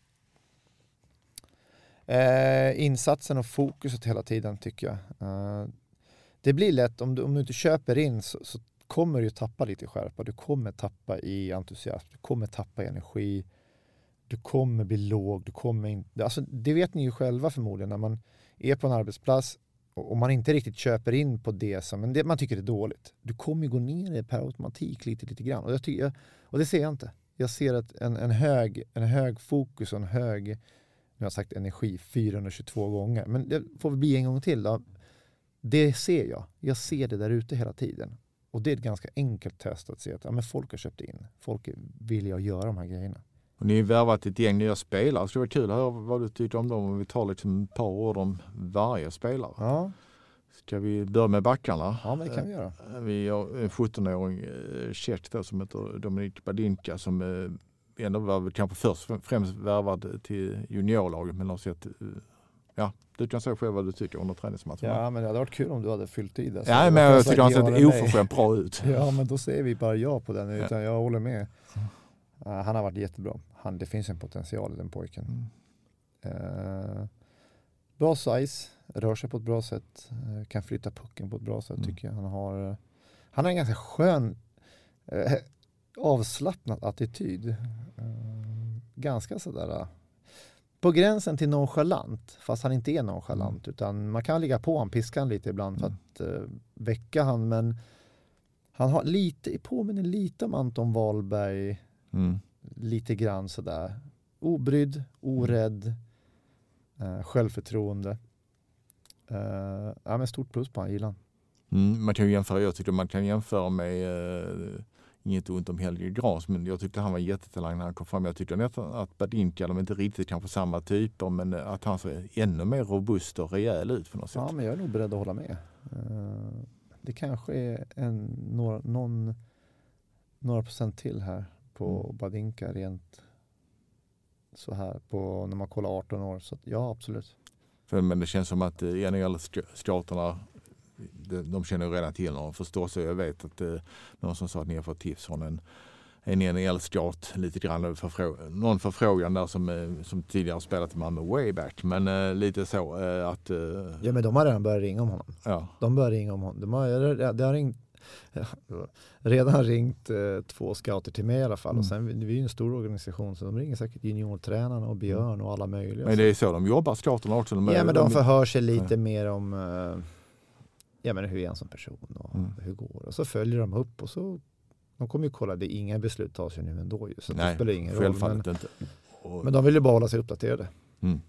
E: Eh, insatsen och fokuset hela tiden tycker jag. Eh, det blir lätt, om du, om du inte köper in så, så kommer du tappa lite skärpa. Du kommer tappa i entusiasm. Du kommer tappa i energi. Du kommer bli låg. Du kommer in, alltså, det vet ni ju själva förmodligen när man är på en arbetsplats och man inte riktigt köper in på det som men det man tycker är dåligt. Du kommer ju gå ner per automatik lite, lite grann. Och, jag tycker, jag, och det ser jag inte. Jag ser att en, en, hög, en hög fokus och en hög, nu har jag sagt energi fyrahundratjugotvå gånger. Men det får vi bli en gång till då. Det ser jag. Jag ser det där ute hela tiden. Och det är ett ganska enkelt test att se att ja, men folk har köpt in. Folk vill jag göra de här grejerna.
F: Och ni har värvat ett gäng nya spelare. Så det var kul att höra vad du tycker om dem. Om vi tar liksom ett par ord om varje spelare.
E: Ja.
F: Ska vi börja med backarna?
E: Ja, men det kan vi göra.
F: Vi har en sjuttonåring tjeck då som heter Dominik Badinka som ändå var kanske först främst värvad till juniorlaget. Men har sett, ja, du kan säga själv vad du tycker under träningsmatchen.
E: Ja, men det hade varit kul om du hade fyllt i det.
F: Ja, men jag tycker han sett oförskämt bra ut.
E: Ja, men då säger vi bara ja på den. Utan ja. Jag håller med. Uh, han har varit jättebra. Han, det finns en potential i den pojken. Mm. Uh, bra size. Rör sig på ett bra sätt. Uh, kan flytta pucken på ett bra sätt mm. tycker jag. Han har, uh, han har en ganska skön uh, avslappnad attityd. Uh, ganska sådär på gränsen till nonchalant, fast han inte är nonchalant,
F: Mm.
E: utan man kan ligga på han, piska han lite ibland för
F: Mm.
E: att uh, väcka han, men han har lite, påminner lite om Anton Wahlberg,
F: Mm.
E: lite grann sådär obrydd, orädd, uh, självförtroende. Uh, ja, men stort plus på han, gillar han.
F: Mm, man kan ju jämföra, jag tycker man kan jämföra med uh, inget ont om Helge Gras, men jag tyckte han var jättetalang när han kom fram. Jag tyckte nästan att Badinka, de är inte riktigt kanske samma typer, men att han ser ännu mer robust och rejäl ut på något sätt.
E: Ja, men jag är nog beredd att hålla med. Uh, det kanske är en, några, någon, några procent till här på
F: Mm.
E: Badinka rent så här på när man kollar arton år. Så att, ja, absolut.
F: För, men det känns som att uh, N H L-scouterna, de, de känner ju redan till honom förstås, och jag vet att uh, någon som sa att ni har fått tips från en en N H L-scout lite grann, förfrå- någon förfrågan där som, uh, som tidigare spelat i Malmö way back, men uh, lite så uh, att uh,
E: Ja, men de har redan börjat ringa om honom.
F: ja.
E: De börjar ringa om honom. De har, det har ringt, redan ringt eh, två scouter till mig i alla fall.
F: Mm.
E: Och sen, vi är ju en stor organisation, så de ringer säkert juniortränarna och Björn och alla möjliga.
F: Men det är så de jobbar, scouterna också. De,
E: Ja, men de
F: de,
E: förhör sig lite mer om eh, ja, men hur är han som person och
F: Mm.
E: hur går det. Och så följer de upp och så de kommer ju kolla, det är inga beslut tas ju nu ändå ju, så
F: nej,
E: det spelar ingen roll.
F: självfallet
E: Men,
F: inte. Och,
E: men de vill ju bara hålla sig uppdaterade.
F: mm.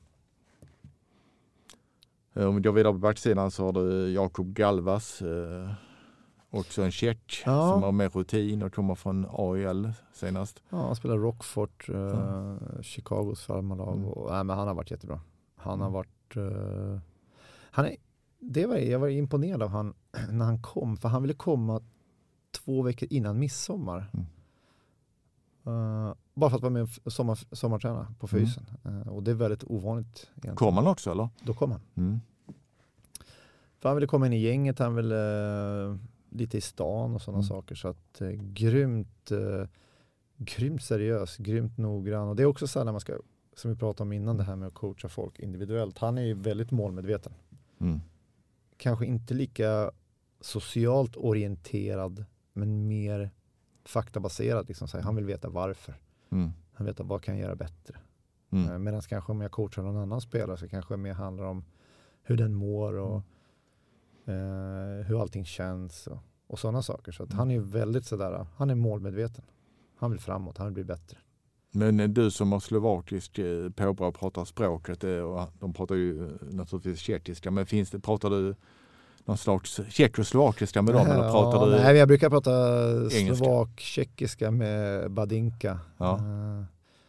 F: Om vi går vidare på backsidan så har du Jakob Galvas, eh, också en tjeck
E: Ja.
F: som har mer rutin och kommer från A I L senast.
E: Ja, han spelar Rockford, eh,
F: Ja.
E: Chicagos farmarlag.
F: Mm.
E: Och, nej, men han har varit jättebra. Han har
F: Mm.
E: varit... eh, han är, det var, jag var imponerad av han när han kom. För han ville komma två veckor innan midsommar.
F: Mm.
E: Eh, bara för att vara med och sommar, sommarträna på
F: Mm.
E: fysen. Eh, och det är väldigt ovanligt. Egentligen.
F: Kom han också eller?
E: Då kom han.
F: Mm.
E: För han ville komma in i gänget. Han ville eh, lite i stan och sådana
F: Mm.
E: saker. Så att eh, grymt... Eh, grymt seriös, grymt noggrann. Och det är också så här när man ska, som vi pratade om innan, det här med att coacha folk individuellt. Han är ju väldigt målmedveten.
F: Mm.
E: Kanske inte lika socialt orienterad, men mer faktabaserad. Liksom. Så här, han vill veta varför.
F: Mm.
E: Han vet vad kan jag göra bättre.
F: Mm.
E: Eh, Medan kanske om jag coachar någon annan spelare så kanske det mer handlar om hur den mår och eh, hur allting känns och, och sådana saker. Så att han är ju väldigt sådär, han är målmedveten. Han vill framåt, han vill bli bättre.
F: Men du som har slovakisk eh, påbrå och pratar språket, eh, och de pratar ju eh, naturligtvis tjeckiska, men finns det, pratar du någon slags tjeckoslovakiska med dem, eller pratar
E: ja,
F: du?
E: Nej, jag brukar prata
F: engelska?
E: slovak-tjeckiska med Badinka.
F: Ja.
E: Uh,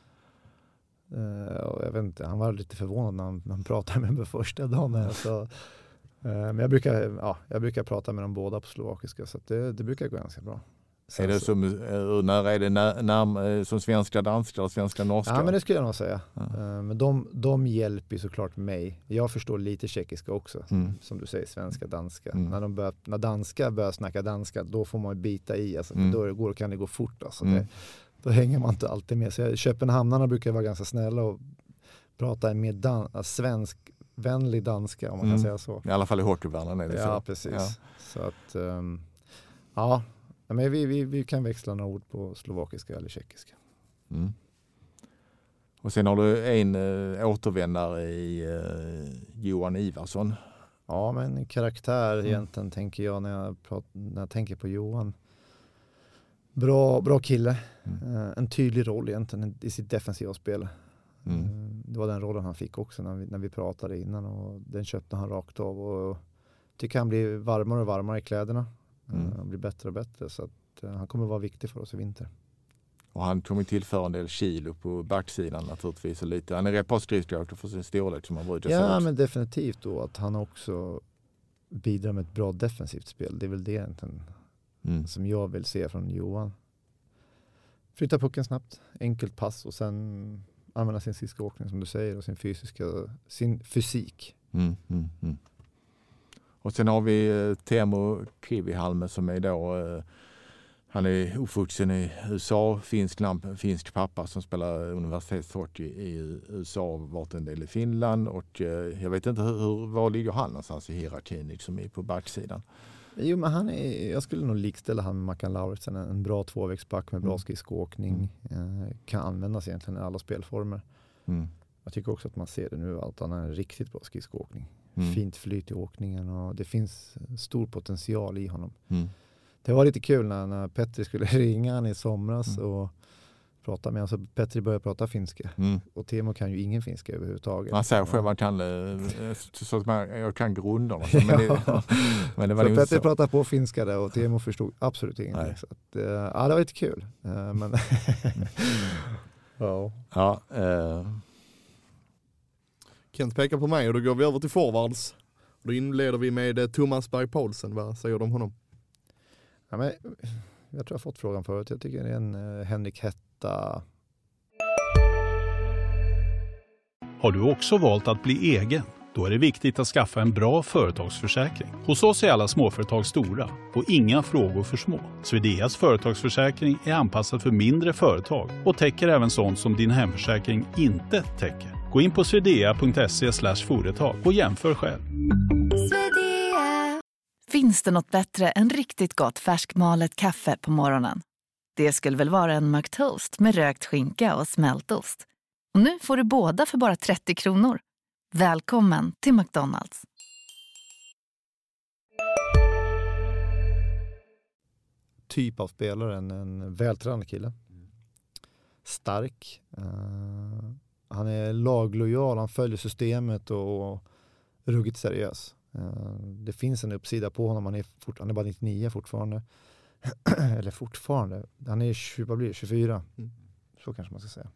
E: uh, och jag vet inte, han var lite förvånad när han, när han pratade med mig första dagen. Här, så, uh, men jag brukar, ja, jag brukar prata med dem båda på slovakiska, så att det, det brukar gå ganska bra.
F: Är det som, hur nära är det när, när, som svenska, danska eller svenska, norska?
E: Ja, men det skulle jag nog säga.
F: Ja.
E: Uh, men de, de hjälper ju såklart mig. Jag förstår lite tjeckiska också.
F: Mm.
E: Som du säger, svenska, danska.
F: Mm.
E: När, de börjar, när danska börjar snacka danska, då får man bita i. Alltså,
F: Mm.
E: Då går, kan det gå fort. Alltså.
F: Mm.
E: Det, då hänger man inte alltid med. Så jag, Köpenhamnarna brukar vara ganska snälla och prata en mer dan, svenskvänlig danska, om man
F: Mm.
E: kan säga så.
F: I alla fall i hockeyvärlden är det
E: Ja,
F: så.
E: precis.
F: Ja.
E: Så att, um, ja. Men vi, vi, vi kan växla några ord på slovakiska eller tjeckiska.
F: Mm. Och sen har du en äh, återvändare i äh, Johan Ivarsson.
E: Ja, men karaktär
F: Mm.
E: egentligen tänker jag när jag, pratar, när jag tänker på Johan. Bra, bra kille.
F: Mm.
E: Uh, en tydlig roll egentligen i sitt defensiva spel.
F: Mm.
E: Uh, det var den rollen han fick också när vi, när vi pratade innan, och den köpte han rakt av. Och tycker han blir varmare och varmare i kläderna.
F: Mm.
E: Uh, han blir bättre och bättre, så att, uh, han kommer vara viktig för oss i vinter.
F: Och han kommer tillföra en del kilo på backsidan naturligtvis. Och lite. Han är rätt på skridskoåkare för sin storlek som han brukar säga.
E: Ja,
F: också.
E: men definitivt då att han också bidrar med ett bra defensivt spel. Det är väl det egentligen
F: Mm.
E: som jag vill se från Johan. Flytta pucken snabbt, enkelt pass och sen använda sin skridskoåkning som du säger och sin fysiska, sin fysik.
F: Mm, mm, mm. Och sen har vi eh, Teemu Kivihalme som är då, eh, han är uppvuxen i U S A, finsk namn, finsk pappa som spelar universitetshockey i U S A, varit en del i Finland, och eh, jag vet inte hur, hur, var ligger han någonstans i hierarkin liksom på backsidan?
E: Jo, men han är, jag skulle nog likställa han med Mackan Lauritsen. En bra tvåvägsback med bra mm. skridskoåkning. Mm. Kan användas egentligen i alla spelformer. Mm. Jag tycker också att man ser det nu att han har en riktigt bra skridskoåkning. Mm. Fint flyt i åkningen och det finns stor potential i honom. Mm. Det var lite kul när, när Petri skulle ringa han i somras mm. och prata med. Alltså Petri började prata finska. Mm. Och Teemu kan ju ingen finska överhuvudtaget.
F: Man säger själv att han kan, så att man, jag kan grunderna. Men det, men det var
E: så Petri pratade på finska där och Teemu förstod absolut ingenting. Så att, ja, det var lite kul. Uh, men
F: ja. ja uh.
D: Kent pekar på mig och då går vi över till forwards. Då inleder vi med Thomas Berg Paulsen. Vad säger du om honom?
E: Ja, men, jag tror jag har fått frågan förut. Jag tycker det är en uh, Henrik Hetta.
G: Har du också valt att bli egen? Då är det viktigt att skaffa en bra företagsförsäkring. Hos oss är alla småföretag stora och inga frågor för små. Swedeas företagsförsäkring är anpassad för mindre företag och täcker även sånt som din hemförsäkring inte täcker. Gå in på swedea punkt se slash företag och jämför själv.
H: Finns det något bättre än riktigt gott färskmalet kaffe på morgonen? Det skulle väl vara en McToast med rökt skinka och smältost. Och nu får du båda för bara trettio kronor. Välkommen till McDonald's.
E: Typ av spelare, en, en vältränad kille. Stark. Uh, han är laglojal, han följer systemet och, och ruggigt seriös. Uh, det finns en uppsida på honom, han är, fort, han är bara nittionio fortfarande. Eller fortfarande, han är tjugo, vad blir det, tjugofyra. Mm. Så kanske man ska säga.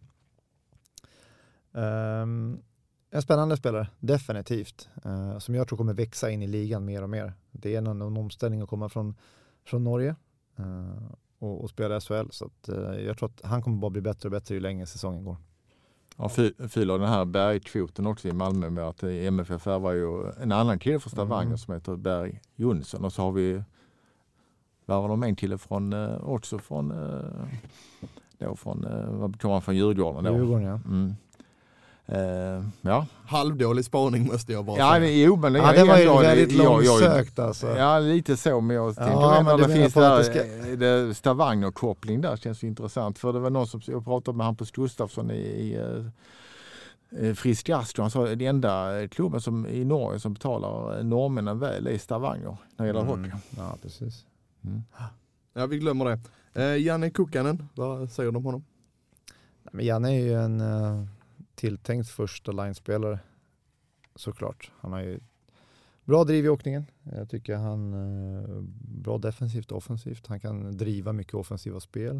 E: Um, en spännande spelare, definitivt. Uh, som jag tror kommer växa in i ligan mer och mer. Det är en, en omställning att komma från, från Norge uh, och, och spela S H L. Så att, uh, jag tror att han kommer bara bli bättre och bättre ju längre säsongen går.
F: Ja, fyller den här Bergkvoten också i Malmö med att M F F var ju en annan kille från Stavanger mm. som heter Berg Jonsson. Och så har vi var var de en kille från, uh, också från, uh, då från, uh, vad kommer han från Djurgården då?
E: Djurgården, ja.
F: Mm. Uh, ja.
D: Halvdålig spaning måste jag bara
F: ja,
D: säga.
F: Men, jo, men
E: ja, det var ju jag, väldigt långsökt alltså.
F: Ja, lite så. Men jag tänkte,
E: ja,
F: men det, det finns där,
E: ska...
F: det Stavanger-koppling där känns ju intressant. För det var någon som jag pratade med Hampus Gustafsson i, i uh, Frisk Jazz. Han sa att den enda klubben som, i Norge som betalar norrmännen väl är Stavanger när det gäller
E: mm.
F: hockey.
E: Ja, precis.
F: Mm.
D: Ja, vi glömmer det. Uh, Janne Kukkanen, vad säger du om honom?
E: Nej, men Janne är ju en... Uh... tilltänkt första linespelare såklart. Han har ju bra driv i åkningen. Jag tycker han eh, bra defensivt och offensivt. Han kan driva mycket offensiva spel.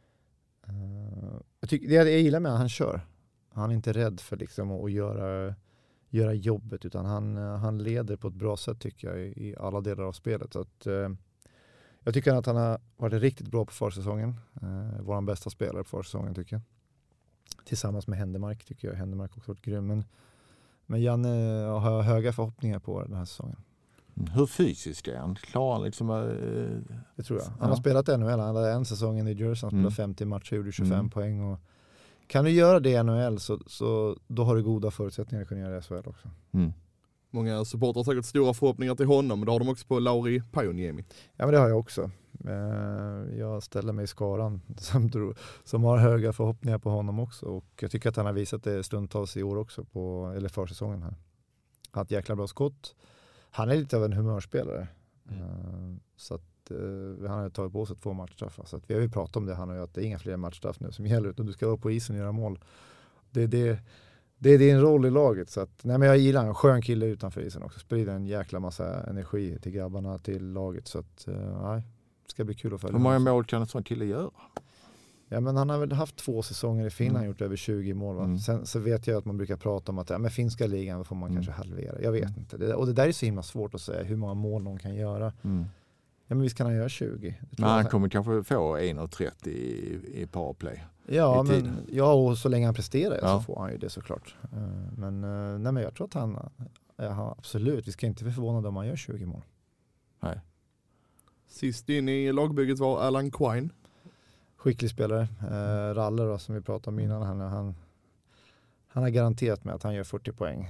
E: Uh, jag tycker det jag gillar med han kör. Han är inte rädd för liksom att göra göra jobbet utan han han leder på ett bra sätt tycker jag i, i alla delar av spelet så att uh, jag tycker att han har varit riktigt bra på försäsongen. Uh, våran bästa spelare på försäsongen tycker jag. Tillsammans med Händemark tycker jag. Händemark också varit grym. Men, men Janne har höga förhoppningar på den här säsongen.
F: Hur fysiskt är han? Klarar han liksom... Äh,
E: det tror jag. Han ja. har spelat N H L. Han hade en säsong i New Jersey. Han spelade mm. femtio matcher, gjorde tjugofem mm. poäng. Och kan du göra det i N H L så, så då har du goda förutsättningar att kunna göra det i S H L också.
D: Mm. Många supportrar har säkert stora förhoppningar till honom. Men det har de också på Lauri Pajoniemi.
E: Ja, men det har jag också. Jag ställer mig i skaran som, som har höga förhoppningar på honom också. Och jag tycker att han har visat det stundtals i år också. På, eller försäsongen här. Han har ett jäkla bra skott. Han är lite av en humörspelare. Mm. Så att uh, han har tagit på sig två matchstraffar. Så att vi har ju pratat om det. Han har ju att det är inga fler matchstraff nu som gäller. Utan du ska vara på isen och göra mål. Det är det. Det är din roll i laget. Så att, nej men jag gillar en skön kille utanför isen också. Sprider en jäkla massa energi till grabbarna, till laget. Så att, uh, nej. Det ska bli kul att följa.
F: Hur många mål kan en sån kille göra?
E: Ja, men han har väl haft två säsonger i Finland, mm. gjort över tjugo mål. Va? Mm. Sen så vet jag att man brukar prata om att ja, men finska ligan får man mm. kanske halvera. Jag vet mm. inte. Det, och det där är så himla svårt att säga hur många mål någon kan göra. Mm. Ja, men visst kan han göra tjugo.
F: Men han kommer kanske få en komma trettio i, i powerplay.
E: Ja, men, ja, och så länge han presterar ja. så får han ju det såklart. Men, nej, men jag tror att han ja, absolut, vi ska inte bli förvånade om han gör tjugo mål.
F: Nej.
D: Sist in i lagbygget var Alan Quine.
E: Skicklig spelare. Eh, Ralle då, som vi pratade om innan. Han, han, han har garanterat med att han gör fyrtio poäng.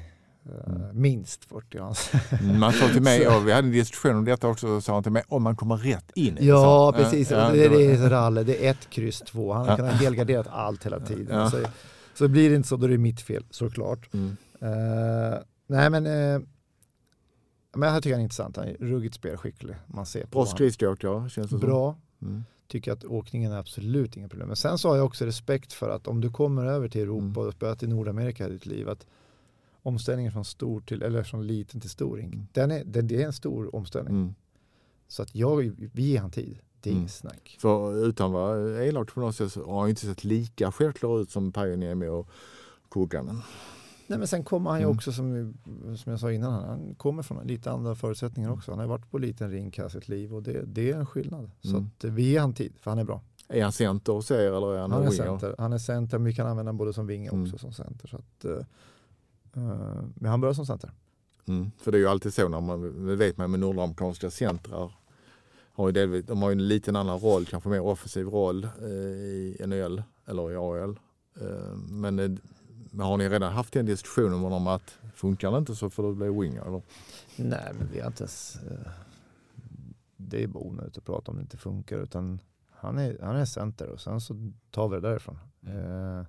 E: Mm. Minst fyrtio ans.
F: Man sa till mig, och vi hade en diskussion om detta också, och sa han till mig, om man kommer rätt in.
E: Ja,
F: så.
E: precis.
F: Ja,
E: det, det är
F: var...
E: ralle. Det är ett kryss två. Han
F: ja.
E: kan ha helgarderat allt hela tiden.
F: Ja.
E: Så, så blir det inte så, då är det mitt fel, såklart.
F: Mm.
E: Uh, nej, men, uh, men jag tycker han är intressant. Han är ruggigt spelskicklig. Man ser på
F: Bra skridskoåkare, känns det
E: Bra.
F: Mm.
E: Tycker att åkningen är absolut inga problem. Men sen så har jag också respekt för att om du kommer över till Europa mm. och spelat i Nordamerika i ditt liv, att omställningen från stor till, eller från liten till stor, mm. den är, den, det är en stor omställning. Mm. Så att jag, vi ger han tid. Det är mm. inget snack.
F: För utan vad elakt på något sätt så har han inte sett lika självklar ut som Päiväniemi och Kuokkanen.
E: Nej, men sen kommer han ju också, som, som jag sa innan, han kommer från lite andra förutsättningar också. Han har varit på liten rink här sitt liv och det, det är en skillnad. Så mm. att vi ger han tid, för han är bra.
F: Är han center och ser eller är han,
E: han är
F: winger?
E: Center. Han är center, men vi kan använda både som vinge mm. också som center. Så att, uh, men han börjar som center.
F: Mm. För det är ju alltid så när man, det vet man med nordamerikanska centrar. Har ju delvis, de har ju en liten annan roll, kanske mer offensiv roll eh, i N H L eller i A H L. Eh, men eh, har ni redan haft en diskussion om att funkar det inte så får det bli winger? Eller?
E: Nej, men vi har inte ens... Eh, det är bara onödigt att prata om det inte funkar, utan han är, han är center och sen så tar vi det därifrån. Eh,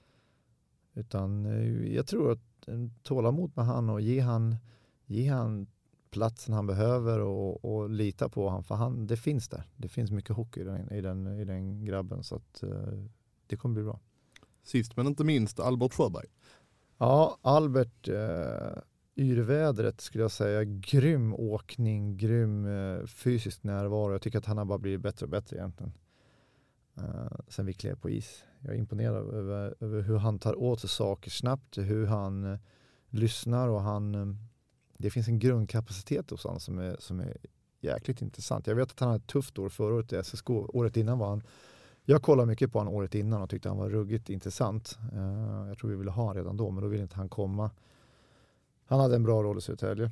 E: utan eh, jag tror att en tålamod med han och ge han, ge han platsen han behöver och, och lita på han, för han, det finns där. Det finns mycket hockey i den, i den, i den grabben, så att eh, det kommer bli bra.
D: Sist men inte minst Albert Sjöberg.
E: Ja, Albert, eh, yrvädret skulle jag säga. Grym åkning, grym eh, fysisk närvaro. Jag tycker att han har bara blivit bättre och bättre egentligen. Eh, sen vi klev på is. Jag är imponerad över, över hur han tar åt sig saker snabbt, hur han eh, lyssnar och han... Eh, det finns en grundkapacitet hos honom som är, som är jäkligt intressant. Jag vet att han hade ett tufft år förra året i S S K. Året innan var han... Jag kollade mycket på honom året innan och tyckte han var ruggigt intressant. Uh, jag tror vi ville ha honom redan då, men då ville inte han komma. Han hade en bra roll i Södertälje.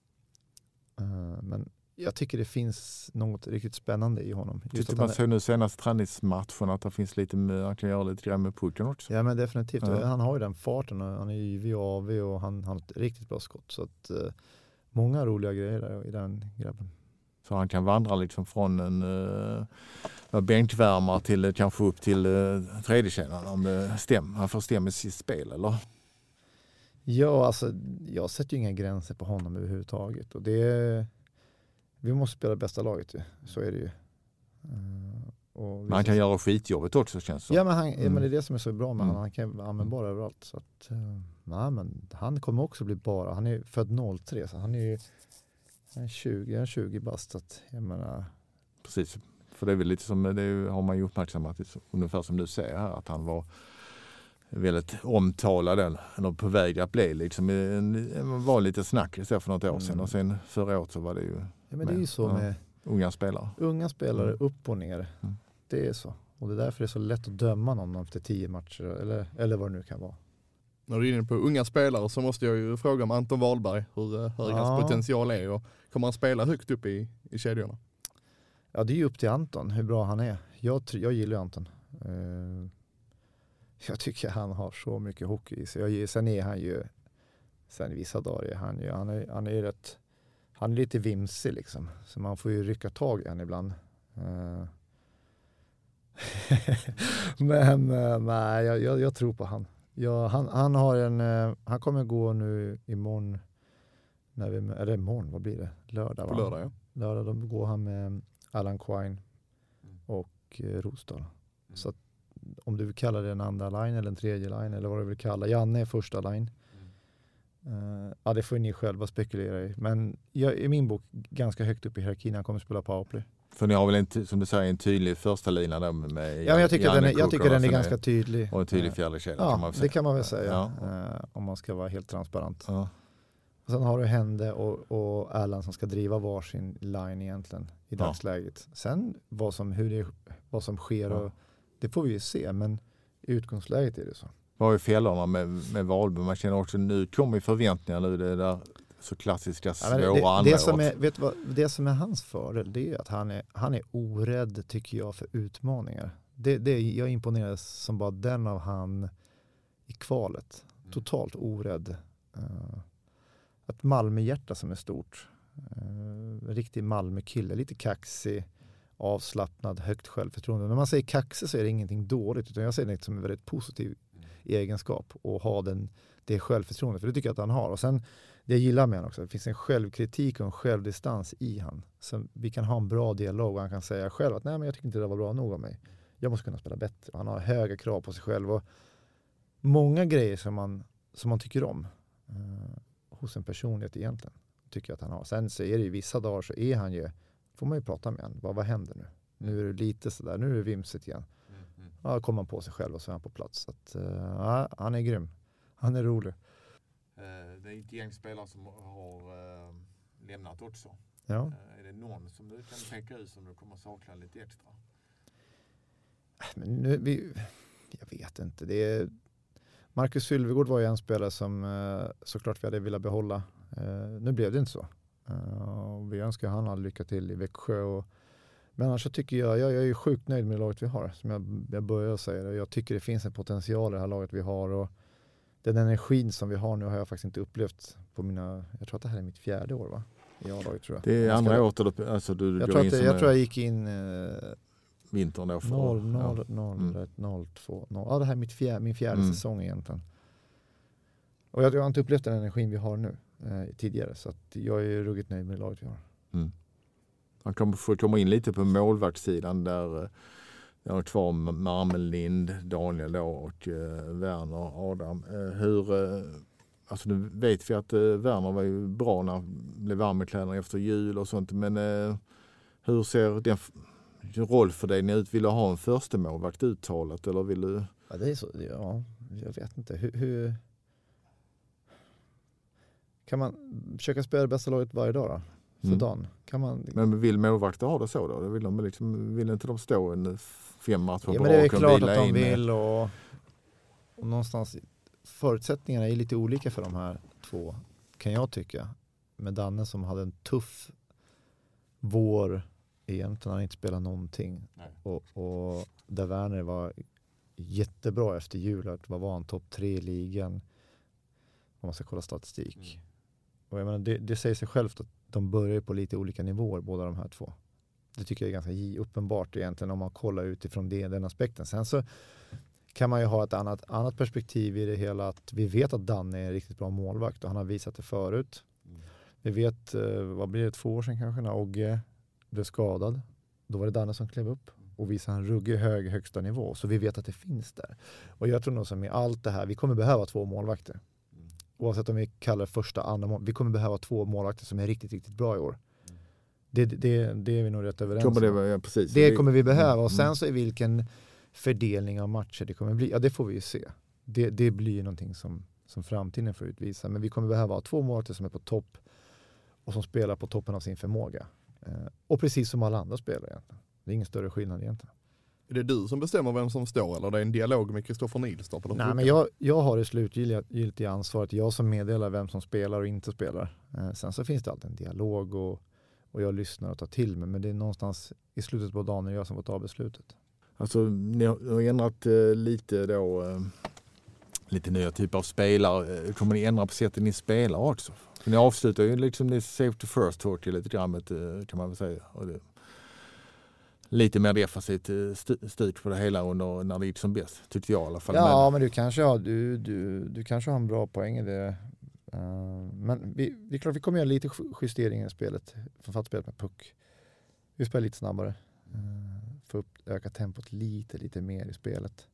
E: Uh, men jag tycker det finns något riktigt spännande i honom.
F: Just tycker man ser nu senast träningsmatchen att det finns lite med, han kan göra lite grann med pucken också.
E: Ja, men definitivt.
F: Ja.
E: Han har ju den farten och han är yvig och avig och han, han har ett riktigt bra skott. Så att, uh, många roliga grejer där i den grabben.
F: Så han kan vandra liksom från en uh, bänkvärmare till uh, kanske upp till uh, tredje kedjan om det stämmer. Han får stämma i sitt spel, eller?
E: Ja, alltså jag sätter ju inga gränser på honom överhuvudtaget. Och det, vi måste spela bästa laget ju. Så är det ju. Uh, och
F: men han kan göra skitjobbet också, känns det.
E: Ja, men, han, mm. ja, men det är det som är så bra med
F: mm.
E: han. Han kan vara användbar mm. överallt. Så att, uh, nej, men han kommer också bli bara. Han är född noll tre, så han är ju han är tjugo, tjugo bast. Att, jag menar...
F: Precis, för det är väl lite som, det har man ju uppmärksammat, ungefär som du säger här, att han var väldigt omtalad, eller på väg att bli liksom, en, var lite snack så för något år sedan, mm. och sen förra året så var det ju
E: ja, men det är ju så
F: ja,
E: med
F: unga spelare.
E: Unga spelare
F: mm.
E: upp och ner. Mm. Det är så. Och det är därför det är så lätt att döma någon efter tio matcher eller, eller vad det nu kan vara.
D: När du är inne på unga spelare så måste jag ju fråga om Anton Wahlberg hur hög ja. hans potential är, och kommer han spela högt upp i, i kedjorna?
E: Ja, det är ju upp till Anton hur bra han är. Jag, jag gillar Anton. Uh, jag tycker han har så mycket hockey i sig. Jag, sen är han ju, sen vissa dagar är han ju, han är, han är rätt, han är lite vimsig liksom. Så man får ju rycka tag i han ibland. Uh, men uh, nej, jag, jag, jag tror på han. Ja, han, han har en, uh, han kommer gå nu imorgon, när vi, eller imorgon, vad blir det? Lördag, va?
D: På lördag, ja.
E: Lördag, då går han med Allan Quine och uh, Rosdahl. Mm. Så att, om du vill kalla det en andra line eller en tredje line eller vad du vill kalla. Janne är första line. Mm. Uh, ja, det får ni själva spekulera i. Men jag, i min bok ganska högt upp i hierarkin, han kommer att spela powerplay.
F: För ni har väl en, som du säger, en tydlig första lina där med
E: ja, men jag tycker Janne, den är, jag tycker den är ganska tydlig.
F: Och en tydlig fjärde kedja,
E: ja,
F: kan man säga.
E: Det kan man väl säga.
F: Ja.
E: Uh, om man ska vara helt transparent.
F: Ja.
E: Och sen har du Hände och, och Allan som ska driva varsin line egentligen i
F: ja.
E: dagsläget. Sen vad som, hur det, vad som sker ja. och det får vi ju se, men i utgångsläget är det så.
F: Vad är fällorna med, med Wahlberg? Man känner också nu kommer förväntningar nu, det där så klassiska svåra
E: ja, det,
F: andra
E: det, som är, vet vad, det som är hans fördel, det är att han är, han är orädd, tycker jag, för utmaningar. Det, det, jag imponeras som bara den av han i kvalet. Mm. Totalt orädd. Uh, ett Malmö-hjärta som är stort. Uh, riktig Malmö-kille, lite kaxig, avslappnad, högt självförtroende. När man säger kaxig så är det ingenting dåligt, utan jag ser det som en väldigt positiv egenskap och ha den, det självförtroende, för det tycker jag att han har. Och sen, det jag gillar med honom också, det finns en självkritik och en självdistans i han. Så vi kan ha en bra dialog och han kan säga själv att nej, men jag tycker inte det var bra nog av mig. Jag måste kunna spela bättre. Han har höga krav på sig själv och många grejer som man, som man tycker om eh, hos en personlighet egentligen, tycker jag att han har. Sen så är det ju vissa dagar så är han ju, får man ju prata med honom. Vad, vad händer nu? Nu är det lite sådär, nu är det vimsigt igen. Ja, kommer han på sig själv och så är han på plats. Så att, uh, ja, han är grym. Han är rolig.
F: Det är ett gäng spelare som har uh, lämnat också.
E: Ja.
F: Uh, är det någon som du kan peka ut som du kommer sakna lite extra?
E: Men nu, vi, jag vet inte. Det är, Marcus Sylvegård var ju en spelare som uh, såklart vi hade velat behålla. Uh, nu blev det inte så. Uh, vi önskar han all lycka till i Växjö. Och, men annars så tycker jag, jag, jag är sjukt nöjd med laget vi har. Som jag, jag börjar säga. Jag tycker det finns en potential i det här laget vi har. Och den energin som vi har nu har jag faktiskt inte upplevt på mina, jag tror att det här är mitt fjärde år va? I A-laget tror jag.
F: Det är
E: jag
F: andra
E: ska,
F: året alltså du
E: jag,
F: går
E: tror
F: in
E: att,
F: som
E: jag tror jag gick in eh,
F: vintern då för
E: noll, noll,
F: ja.
E: noll,
F: mm.
E: noll, två, noll. Ja, det här är mitt fjär, min fjärde
F: mm.
E: säsong egentligen. Och jag, jag har inte upplevt den energin vi har nu eh, tidigare, så att jag är ruggigt nöjd med laget vi har.
F: Mm. Man kommer få komma in lite på målvaktssidan där jag har kvar Marmelind, Daniel då, och eh, Werner, Adam. Eh, hur, eh, alltså nu vet vi att eh, Werner var ju bra när han blev varm med kläderna efter jul och sånt, men eh, hur ser den f- rollfördelningen ut? Vill du ha en första målvakt uttalat eller vill du?
E: Ja, det är så, ja, jag vet inte. Hur, hur kan man försöka spela det bästa laget varje dag då? För
F: Mm.
E: dagen. Kan man...
F: Men vill målvakter ha det så då? Vill, de liksom, vill inte de stå en fem matcher
E: Ja,
F: på
E: men det är
F: rak och
E: klart
F: vila
E: att de
F: in?
E: vill och, och någonstans förutsättningarna är lite olika för de här två, kan jag tycka. Med Danne som hade en tuff vår egentligen, han inte spelat någonting. Och, och där Werner var jättebra efter jul. Vad var han? Topp tre i ligan. Om man ska kolla statistik. Mm. Och jag menar, det, det säger sig självt att de börjar på lite olika nivåer, båda de här två. Det tycker jag är ganska uppenbart egentligen om man kollar utifrån det, den aspekten. Sen så kan man ju ha ett annat, annat perspektiv i det hela, att vi vet att Danne är en riktigt bra målvakt och han har visat det förut. Mm. Vi vet, vad blir det, två år sedan kanske, när Ogge blev skadad. Då var det Danne som klev upp och visade en ruggig hög högsta nivå. Så vi vet att det finns där. Och jag tror nog som med allt det här, vi kommer behöva två målvakter. Oavsett om vi kallar första, andra mål. Vi kommer behöva två målvakter som är riktigt, riktigt bra i år. Mm. Det, det, det är vi nog rätt överens
F: kommer
E: om.
F: det, ja, precis.
E: Det kommer vi behöva.
F: Mm.
E: Och sen så är vilken fördelning av matcher det kommer bli. Ja, det får vi ju se. Det, det blir någonting som, som framtiden får utvisa. Men vi kommer behöva ha två målvakter som är på topp och som spelar på toppen av sin förmåga. Eh, och precis som alla andra spelare egentligen. Det är ingen större skillnad egentligen.
D: Är det du som bestämmer vem som står eller är det en dialog med Kristoffer Nilstorp?
E: Nej, men jag, jag har det slutgiltiga ansvaret. Jag som meddelar vem som spelar och inte spelar. Eh, sen så finns det alltid en dialog och, och jag lyssnar och tar till mig. Men det är någonstans i slutet på dagen när jag som får ta beslutet.
F: Alltså ni har ändrat eh, lite då, eh, lite nya typer av spelare. Kommer ni ändra på sättet ni spelar också? För ni avslutar ju liksom det safety first hockey lite grann, kan man väl säga. Och det, lite mer defensivt styrt på det hela under när det gick som bäst, tyckte jag i alla fall.
E: Ja, men, men du, kanske har, du, du, du kanske har en bra poäng i det. Uh, men vi, vi, klart, vi kommer göra lite justeringar i spelet. Författspelet med puck. Vi spelar lite snabbare. Uh, för att öka tempot lite, lite mer i spelet.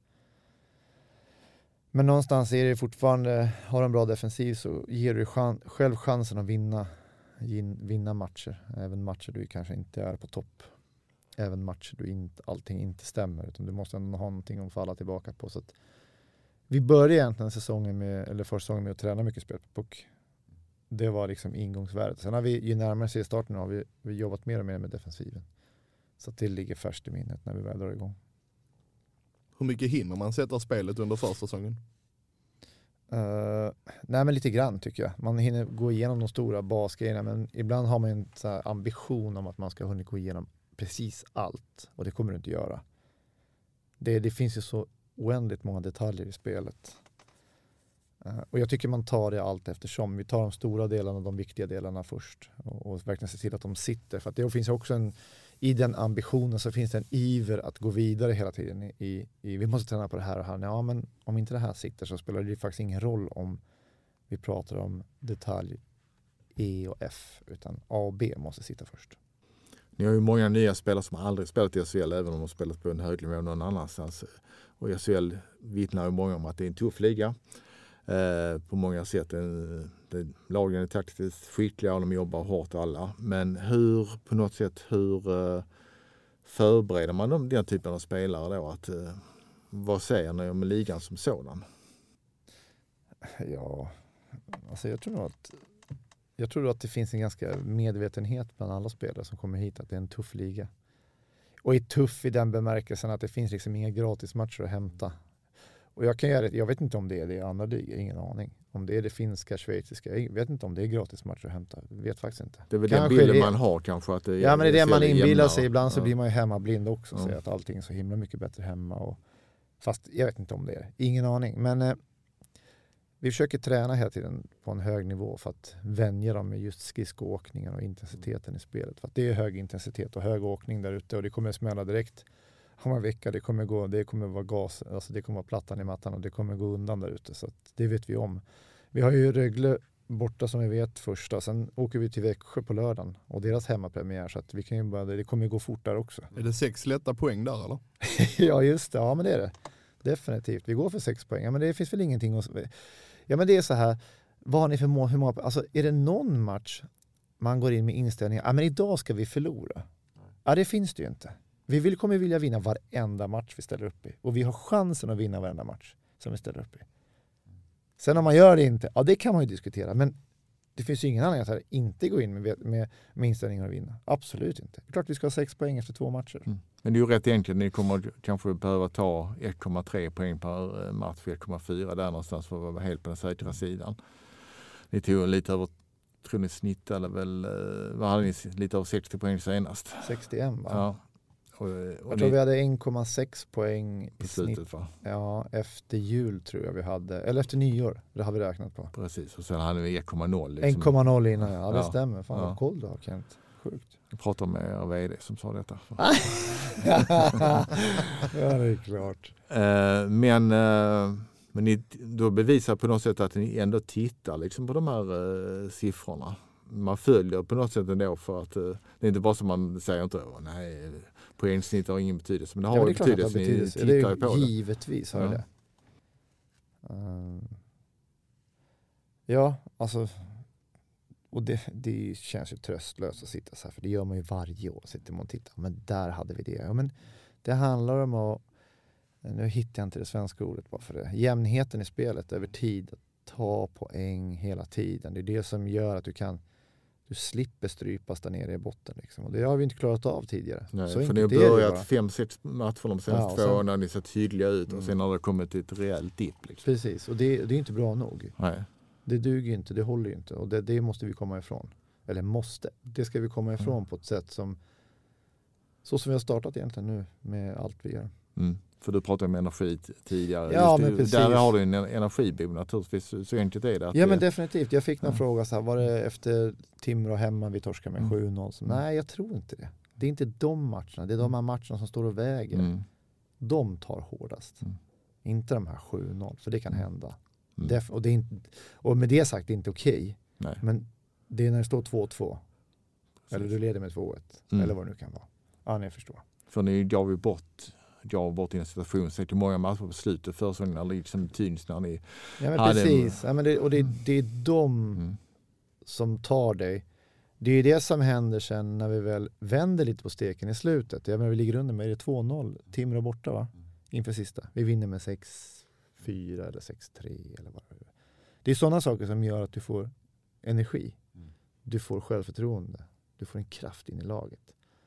E: Men någonstans är det fortfarande, har en bra defensiv så ger du chans, själv chansen att vinna, vinna matcher. Även matcher du kanske inte är på topp. Även matcher du inte, allting inte stämmer, utan du måste ändå ha någonting att falla tillbaka på. Så att vi började egentligen säsongen med, eller försäsongen med att träna mycket spel på puck. Det var liksom ingångsvärdet. Sen har vi, ju närmare sig starten har vi, vi jobbat mer och mer med defensiven. Så att det ligger färskt i minnet när vi väl drar igång.
D: Hur mycket hinner man sätta spelet under försäsongen?
E: Uh, nej men lite grann tycker jag. Man hinner gå igenom de stora basgrejerna, men ibland har man en så här ambition om att man ska hunnit gå igenom precis allt, och det kommer du inte göra. Det, det finns ju så oändligt många detaljer i spelet. Uh, och jag tycker man tar det allt eftersom. Vi tar de stora delarna och de viktiga delarna först. Och, och verkligen se till att de sitter. För att det finns också en, i den ambitionen så finns det en iver att gå vidare hela tiden. I, i, vi måste träna på det här och här. Ja, men om inte det här sitter så spelar det faktiskt ingen roll om vi pratar om detalj E och F. Utan A och B måste sitta först.
F: Ni har ju många nya spelare som aldrig spelat i S H L även om de har spelat på en hög nivå någon annanstans. Och i S H L vittnar ju många om att det är en tuff liga. Eh, på många sätt. En, det, lagen är taktiskt skickliga och de jobbar hårt alla. Men hur, på något sätt, hur eh, förbereder man de, den typen av spelare då? Att, eh, vad säger ni om ligan som sådan?
E: Ja, alltså jag tror nog att Jag tror att det finns en ganska medvetenhet bland alla spelare som kommer hit att det är en tuff liga. Och är tuff i den bemärkelsen att det finns liksom inga gratismatcher att hämta. Och jag kan göra det, jag vet inte om det är det i andra ligor, ingen aning. Om det är det finska, schweiziska, jag vet inte om det är gratismatcher att hämta. Jag vet faktiskt inte.
F: Det är väl
E: kanske
F: den bilden
E: det.
F: man har kanske. Att det
E: ja, men det är det man inbillar sig. Ibland så
F: ja.
E: blir man ju hemmablind också och
F: ja.
E: säger att allting är så himla mycket bättre hemma. Och, fast jag vet inte om det är det. Ingen aning. Men eh, vi försöker träna hela tiden på en hög nivå för att vänja dem med just skridskoåkningen och intensiteten i spelet. För att det är hög intensitet och hög åkning där ute och det kommer smälla direkt om en vecka. Det kommer gå, det kommer vara gas, alltså det kommer vara plattan i mattan och det kommer gå undan där ute. Så att det vet vi om. Vi har ju Rögle borta som vi vet första. Sen åker vi till Växjö på lördagen och deras hemmapremiär så att vi kan ju bara, det kommer gå fort där också.
D: Är det sex lätta poäng där eller?
E: Ja just det, ja men det är det. Definitivt. Vi går för sex poäng. Ja, men det finns väl ingenting att... Ja, men det är så här. Vad har ni för mål? Hur många... Alltså, är det någon match man går in med inställningen ja, men idag ska vi förlora? Ja, det finns det ju inte. Vi vill, kommer vilja vinna varenda match vi ställer upp i. Och vi har chansen att vinna varenda match som vi ställer upp i. Sen om man gör det inte, ja det kan man ju diskutera. Men det finns ju ingen anledning att inte gå in med, med, med inställningen att vinna. Absolut inte. Det är klart vi ska ha sex poäng efter två matcher.
F: Mm. Men det är ju rätt enkelt. Ni kommer kanske behöva ta ett komma tre poäng per match, ett komma fyra där någonstans för att vara helt på den säkra sidan. Ni tog lite över, tror ni snitt eller väl, vad hade ni, lite över sextio poäng senast?
E: sextioen va?
F: Ja. Och, och
E: jag
F: ni,
E: tror vi hade en komma sex poäng i
F: slutet,
E: snitt.
F: va?
E: Ja, efter jul tror jag vi hade. Eller efter nyår, det har vi räknat på.
F: Precis, och sen hade vi ett komma noll. Liksom.
E: en komma noll innan, ja. Det
F: ja.
E: stämmer. Fan
F: ja.
E: vad koll du har, Kent. Sjukt.
F: Jag pratade med er vd som sa detta.
E: Ja, det är klart.
F: Uh, men uh, men ni, då bevisar på något sätt att ni ändå tittar liksom på de här uh, siffrorna. Man följer på något sätt ändå för att uh, det är inte bara som man säger inte nej, poängsnitt har ingen betydelse. Men det har
E: ja,
F: ju betydelse.
E: betydelse.
F: Ni tittar
E: det är,
F: ju på
E: givetvis
F: det.
E: har
F: Ja.
E: det. Um, ja, alltså och det, det känns ju tröstlöst att sitta så här för det gör man ju varje år. Sitter man och tittar, men där hade vi det. Ja, men det handlar om att, nu hittar jag inte det svenska ordet bara för det, jämnheten i spelet över tid, att ta poäng hela tiden. Det är det som gör att du kan du slipper strypas där nere i botten. Liksom. Och det har vi inte klarat av tidigare.
F: Nej,
E: så
F: för ni har börjat fem, sex matcher de senaste två åren när ni ser tydliga ut
E: mm.
F: och sen har det kommit ett rejält dipp. Liksom.
E: Precis, och det, det är inte bra nog.
F: Nej.
E: Det duger inte, det håller ju inte. Och det, det måste vi komma ifrån. Eller måste. Det ska vi komma ifrån mm. på ett sätt som så som vi har startat egentligen nu med allt vi gör.
F: Mm. För du pratade om energi tidigare.
E: Ja,
F: Just
E: men
F: det,
E: precis.
F: Där har du en energibo naturligtvis. Så enkelt är det. Att
E: ja, men
F: det,
E: definitivt. Jag fick någon
F: ja.
E: fråga så här, var det efter Timrå hemma vi torskar med mm. sju noll? Så, nej, jag tror inte det. Det är inte de matcherna. Det är de här matcherna som står och väger. Mm. De tar hårdast. Mm. Inte de här sju noll, för det kan hända. Mm. Def- och, det är inte, och med det sagt, det är inte okej. Okay. Men det är när det står två två. Eller du leder med två ett. Mm. Eller vad det nu kan vara. Ja, ni förstår.
F: För ni gav ju bort jag bort i en situation så är det många matcher på slutet för så när liksom tyns när ni
E: ja, men precis. En... Ja, men det, och det, det är de mm. som tar dig. Det är det som händer sen när vi väl vänder lite på steken i slutet. Ja, men vi ligger under med det två noll. Timrå borta va? Inför sista. Vi vinner med sex fyra eller sex tre eller vad det är. Det är sådana saker som gör att du får energi. Du får självförtroende. Du får en kraft in i laget.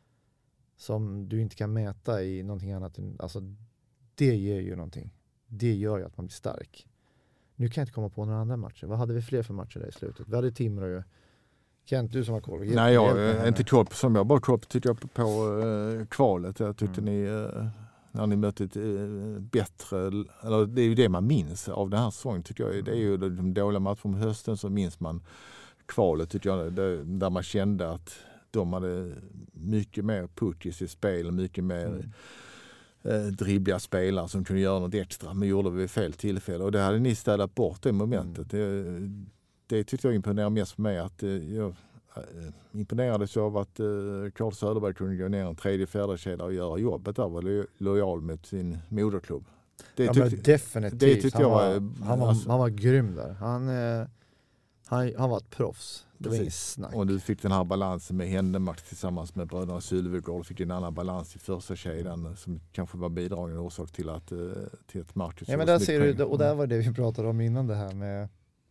E: Som du inte kan mäta i någonting annat. Alltså, det ger ju någonting. Det gör ju att man blir stark. Nu kan jag inte komma på några andra matcher. Vad hade vi fler för matcher där i slutet? Vi hade Timrå ju. Kent, du som har koll.
F: Nej, jag är inte koll. Som jag bara koll tyckte jag på, på uh, kvalet. Jag tyckte mm. ni uh, när ni mötte ett bättre, eller det är ju det man minns av den här säsongen tycker jag. Det är ju de dåliga matcherna från hösten, så minns man kvalet tycker jag, där man kände att de hade mycket mer push i sitt spel, mycket mer mm. eh, dribbliga spelare som kunde göra något extra, men gjorde vi fel tillfälle. Och det hade ni städat bort det momentet. Mm. Det, det tyckte jag imponerade mest för mig, att eh, jag eh, imponerades av att eh, Carl Söderberg kunde gå ner en tredje fjärdekedja och göra jobbet där, var lo- lojal med sin moderklubb. Det
E: ja,
F: tyckte,
E: definitivt.
F: Det tyckte
E: han,
F: jag
E: var,
F: var,
E: han, var,
F: alltså,
E: han var grym där. Han, eh, han, han var ett proffs. Det var inget
F: precis.
E: snack.
F: Och du fick den här balansen med Händemark tillsammans med bröderna Sylvegård. Du fick en annan balans i första kedjan som kanske var bidragande orsak till att, till att matchen.
E: Ja, men där ser du, och där var det vi pratade om innan, det här med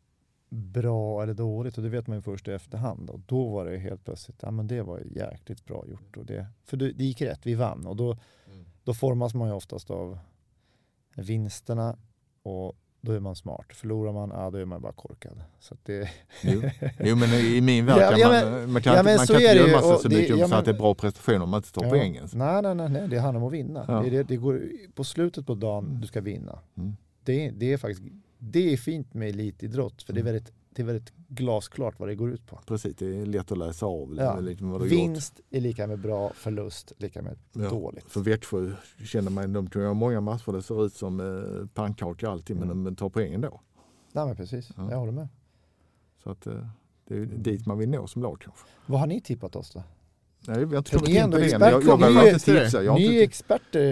E: bra eller dåligt. Och det vet man ju först i efterhand. Och då var det helt plötsligt, ja men det var jäkligt bra gjort. Och det, för det, det gick rätt, vi vann. Och då, mm. då formas man ju oftast av vinsterna, och då är man smart. Förlorar man, ja då är man bara korkad. Så att det...
F: jo. jo, men i min värld kan
E: ja,
F: man,
E: men,
F: man kan,
E: ja, men
F: man
E: så
F: kan inte gömma sig så
E: det,
F: mycket om
E: ja,
F: så att det är bra prestation om man inte tar
E: ja,
F: poängen.
E: Nej, nej, nej, nej, det handlar om att vinna.
F: Ja.
E: Det, det, det går på slutet på dagen du ska vinna.
F: Mm.
E: Det, det är faktiskt, det är fint med elitidrott, för det är väldigt, det är väldigt glasklart vad det går ut på.
F: Precis, det är lätt att läsa av.
E: Ja.
F: Liksom vad
E: Vinst gjort. Är lika med bra, förlust lika med
F: ja.
E: dåligt.
F: För Växjö känner man, de tror jag många matcher det ser ut som eh, pannkaka alltid, men mm. de tar poängen då.
E: Nej men precis, ja. Jag håller med.
F: Så att eh, det är ju dit man vill nå som lag kanske.
E: Vad har ni tippat oss då?
F: Nej, vi har inte kommit in på det.
E: Jag,
F: jag, jag
E: ni,
F: inte tipsa. Jag
E: ni
F: inte
E: är experter.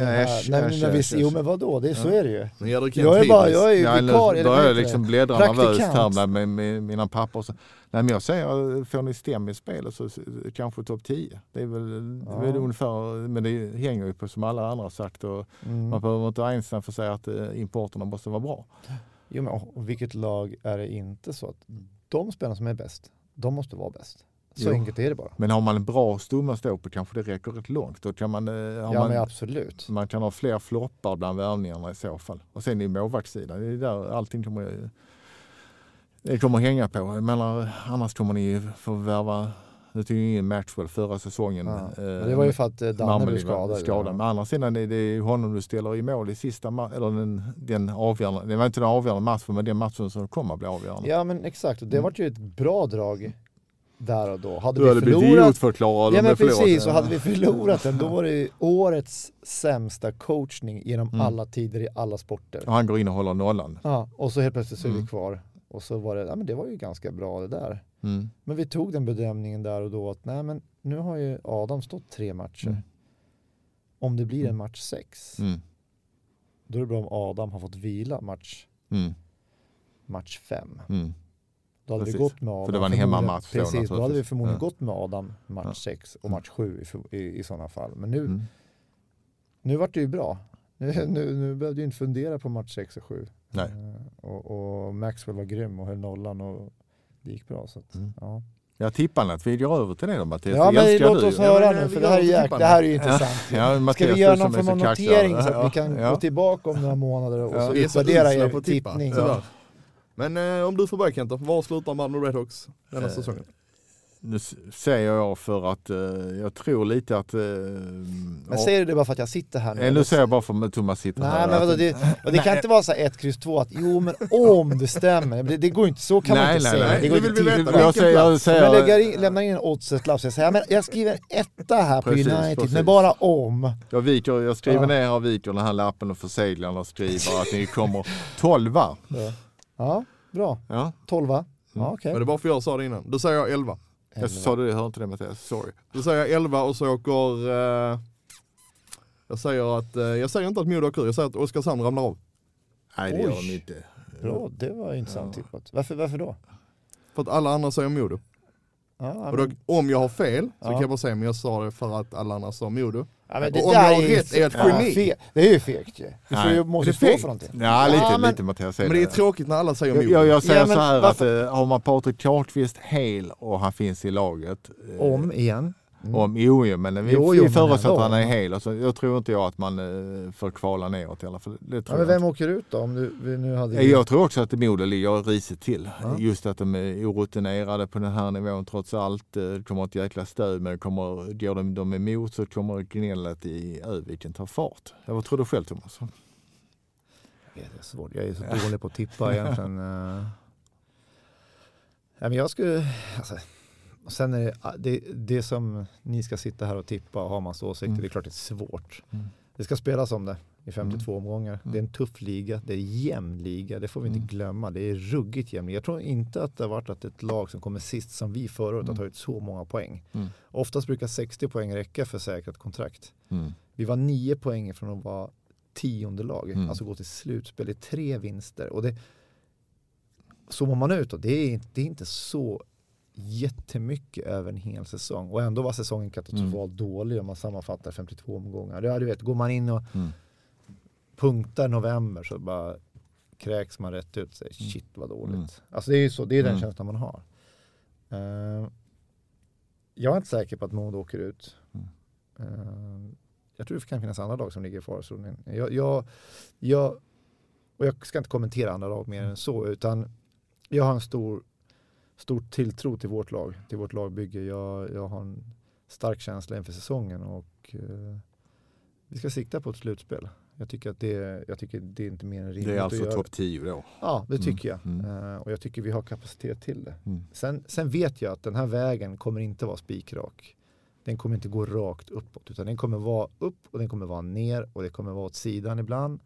E: Jo men vadå, det är, så är det ju.
D: Men jag,
E: jag är bara, jag är ju
F: ja,
E: vikar.
F: Då är jag liksom bläddra nervöst här med, med mina papper. Så. Nej, men jag säger, får ni stäm i spelet så kanske topp tio. Det är väl, ja. det är ungefär, men det hänger ju på som alla andra har sagt. Och mm. Man behöver inte Einstein för att säga att importerna måste vara bra.
E: Jo, men och vilket lag är det inte så att de spelarna som är bäst, de måste vara bäst. Så jo. Enkelt är det bara.
F: Men har man en bra stomme att stå på kanske det räcker rätt långt. Då kan man, ja,
E: man,
F: men
E: absolut.
F: Man kan ha fler floppar bland värvningarna i så fall. Och sen i målvaktssidan, det är där allting kommer, det kommer hänga på. Jag menar, annars kommer ni få värva, det tycker jag ingen Maxwell förra säsongen.
E: Ja. Eh, det var ju för att Danne blev skadad.
F: skadad. Men andra sidan är det honom du ställer i mål i sista ma- eller den, den avgörande, det var inte den avgörande matchen, men den matchen som kommer att bli avgörande.
E: Ja men exakt, det mm. var ju ett bra drag där och då. Hade
F: du
E: vi
F: hade
E: förlorat,
F: förklarad
E: ja men precis, så hade vi förlorat den, då var det årets sämsta coachning genom mm. alla tider i alla sporter.
F: Och han går in och håller nollan.
E: Ja, och så helt plötsligt så är
F: mm.
E: vi kvar. Och så var det, ja men det var ju ganska bra det där.
F: Mm.
E: Men vi tog den bedömningen där och då att nej men nu har ju Adam stått tre matcher. Mm. Om det blir en match sex, mm. då är det bra om Adam har fått vila match
F: mm.
E: match fem.
F: Mm.
E: Då hade vi gått med Adam.
F: För det var en hemmamatch.
E: Precis, då hade vi förmodligen
F: ja.
E: gått med Adam match ja. sex och match sju i, i, i sådana fall. Men nu,
F: mm.
E: nu var det ju bra. Nu, nu, nu behövde jag inte fundera på match sex och sju.
F: Nej.
E: Och, och Maxwell var grym och höll nollan och det gick bra. Så att,
F: mm.
E: ja.
F: Jag tippar att vi går över till det då, Mattias.
E: Ja, men låt oss
F: du.
E: höra
F: ja,
E: nu, för det här, är jäk, det här är ju intressant.
F: Ja, ja,
E: Ska vi göra någon form av notering så att ja, vi kan
F: ja.
E: gå tillbaka om några månader och
D: ja.
E: så utvärdera er tippning.
D: Ja. Men eh, om du får börja Kenta, var slutar Malmö Redhawks denna eh, säsongen?
F: Nu säger jag för att eh, jag tror lite att... Eh,
E: men säger du det bara för att jag sitter här nu?
F: Eller säger jag bara för att Thomas sitter
E: nej,
F: här.
E: Men vadå, det, och det kan nej. inte vara så ett kryss två att jo men om det stämmer. Det, det går inte, så kan nej, man inte
F: nej,
E: säga.
F: Nej,
E: det går
F: det
E: inte
F: vill vi
E: veta.
F: Jag, säger, jag säger,
E: men lägger in, lämnar in en oddset-lapp så jag säger, men jag skriver etta här på precis, United, precis. Men bara om.
F: Jag, viker, jag skriver
E: ja.
F: ner och viker den här lappen och förseglar och skriver att ni kommer tolva.
E: Ja, ja bra.
F: Ja.
E: tolva.
F: Mm.
E: Ja, okay.
D: Men det var för jag sa det innan. Då säger jag elva.
F: Jag sa det, jag hör inte det Mattias, sorry.
D: Då säger jag elva och så åker... Eh, jag säger att... Eh, jag säger inte att Modo åker, jag säger att Oskarshamn ramlar av.
F: Nej, det
E: Oj.
F: gör de inte.
E: Bra, det var intressant ja. tippat. Varför, varför då?
D: För att alla andra säger Modo.
E: Ja,
D: och då, om jag har fel så ja. kan jag bara säga, men jag sa det för att alla andra sa Modo.
E: Ja, men det
D: och om jag har rätt är ett geni.
E: Ja, det är ju fegt ju. Du får ju måste stå för någonting.
F: Ja, lite, ja, men, lite Mattias.
D: Men det är tråkigt när alla säger Modo.
F: Jag, jag säger
E: ja,
F: så här
E: varför?
F: att uh, har man Patrik Karlqvist hel och han finns i laget.
E: Uh, om igen.
F: Mm. Om, jo, jo, men vi,
E: jo,
F: vi
E: jo,
F: förutsätter att han är hel. Alltså, jag tror inte jag att man eh, får kvala neråt i alla fall. Det tror
E: ja, men
F: jag
E: vem
F: inte.
E: åker ut då? Om du, vi nu hade...
F: Jag tror också att det Modo ligger risigt till.
E: Ja.
F: Just att de är orutinerade på den här nivån trots allt. Det kommer ett jäkla stöd, men kommer, går de, de emot så kommer gnället i Öviken ta fart. Jag tror du själv, Thomas?
E: Jag vet, det är svårt. Jag är så dålig på att tippa egentligen. Ja, men jag skulle... Alltså, och sen är det, det, det som ni ska sitta här och tippa och ha massa åsikter, mm. det är klart det är svårt. Mm. Det ska spelas om det i femtiotvå mm. omgångar. Mm. Det är en tuff liga, det är jämn liga, det får vi inte mm. glömma. Det är ruggigt jämn. Jag tror inte att det har varit att ett lag som kommer sist som vi förra året mm. har tagit så många poäng. Mm. Oftast brukar sextio poäng räcka för säkert kontrakt. Mm. Vi var nio poäng från att vara tionde lag, mm. alltså gå till slutspel i tre vinster. Och det zoomar man ut och det är, det är inte så jättemycket över en hel säsong. Och ändå var säsongen katastrofalt mm. dålig om man sammanfattar femtiotvå omgångar. Ja, du vet, går man in och mm. punktar november så bara kräks man rätt ut och säger shit vad dåligt. Mm. Alltså det är ju så, det är den mm. känslan man har. Uh, jag är inte säker på att Modo åker ut. Mm. Uh, jag tror det kan finnas andra lag som ligger i farozonen. Jag, jag, jag, och jag ska inte kommentera andra lag mer än så, utan jag har en stor stor tilltro till vårt lag, till vårt lagbygge. Jag, jag har en stark känsla inför säsongen och uh, vi ska sikta på ett slutspel. Jag tycker att det, jag tycker det är inte mer än rimligt.
F: Det är alltså topp tio då?
E: Ja, det tycker mm. jag. Uh, och jag tycker vi har kapacitet till det. Mm. Sen, sen vet jag att den här vägen kommer inte vara spikrak. Den kommer inte gå rakt uppåt, utan den kommer vara upp och den kommer vara ner och det kommer vara åt sidan ibland.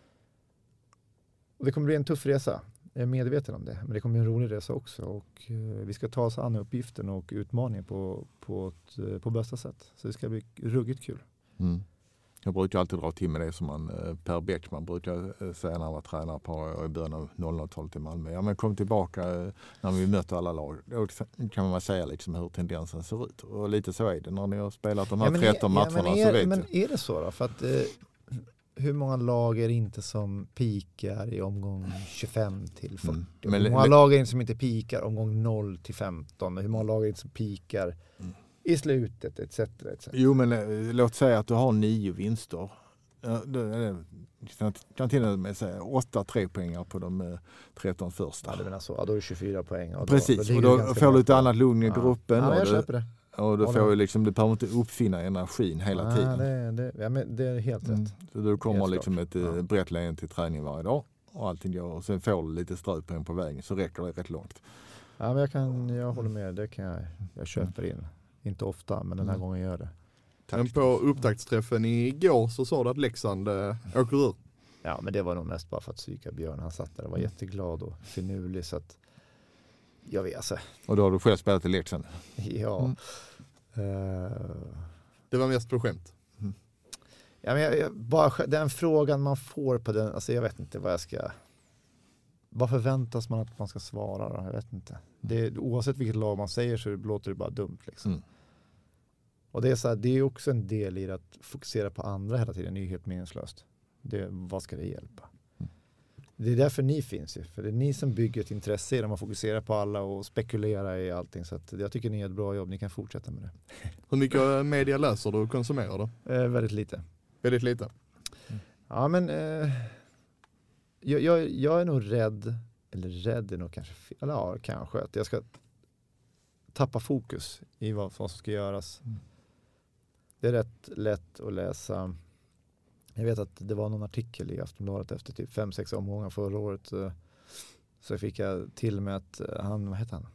E: Och det kommer bli en tuff resa. Jag är medveten om det. Men det kommer bli en rolig resa också. Och uh, vi ska ta oss an uppgiften och utmaningen på, på, ett, uh, på bästa sätt. Så det ska bli ruggigt kul.
F: Mm. Jag brukar alltid dra till med det som man, uh, Per Bäckman brukar uh, säga när han var tränare på i början av noll noll-talet i Malmö. Ja, men kom tillbaka uh, när vi mötte alla lag. Då kan man säga liksom hur tendensen ser ut. Och lite så är det när ni har spelat de här ja, tretton
E: är,
F: matcherna.
E: Ja, men är,
F: så vet
E: men är det så då? För att... Uh, hur många lag är det inte som pikar i omgång tjugofem till fyrtio? Mm. Men, hur många men, lag är det inte som inte pikar omgång noll till femton? Hur många lag är det inte som pikar mm. i slutet, et cetera, et cetera?
F: Jo, men eh, låt säga att du har nio vinster. Ja, jag kan till och med säga åtta trepoängar på de eh, tretton första.
E: Ja, det menar så. Ja, då är det tjugofyra poäng. Och
F: precis,
E: då,
F: och då, då får du ett annat lugn i ja. gruppen.
E: Ja, jag
F: och
E: köper det.
F: Och då får ju liksom, du behöver inte uppfinna energin hela
E: ah,
F: tiden.
E: Det, det, ja, men det är helt mm. rätt.
F: Så du kommer liksom ett ja. brett leende till träning varje dag och allting går. Och sen får du lite ströpoäng på vägen så räcker det rätt långt.
E: Ja, men jag, kan, jag håller med, det kan jag, jag köper in. Inte ofta, men den här mm. gången gör det.
D: Men på upptaktsträffen igår så sa du att Leksand äh, åker ur.
E: Ja, men det var nog mest bara för att psyka Björn. Han satt där och var jätteglad och finurlig så att jag vet alltså.
F: Och då har du själv spelat i Leksand?
E: Ja. Mm. Uh,
D: det var mest på skämt.
E: Mm. Ja, men jag, jag, bara, den frågan man får på den, alltså jag vet inte vad jag ska, vad förväntas man att man ska svara då? Jag vet inte. Det, oavsett vilket lag man säger så låter det bara dumt liksom. Mm. Och det är, så här, det är också en del i att fokusera på andra hela tiden, det är helt meningslöst. Det, vad ska det hjälpa? Mm. Det är därför ni finns ju, för det är ni som bygger ett intresse genom att fokusera på alla och spekulera i allting. Så att jag tycker ni gör ett bra jobb, ni kan fortsätta med det.
D: Hur mycket media läser du och konsumerar du?
E: Eh, väldigt lite.
D: Väldigt lite?
E: Mm. Ja, men eh, jag, jag, jag är nog rädd, eller rädd är nog kanske fel, eller ja, kanske att jag ska tappa fokus i vad, vad som ska göras. Mm. Det är rätt lätt att läsa. Jag vet att det var någon artikel i Aftonbladet efter typ fem sex omgångar förra året. Så fick jag till med att han, vad heter han?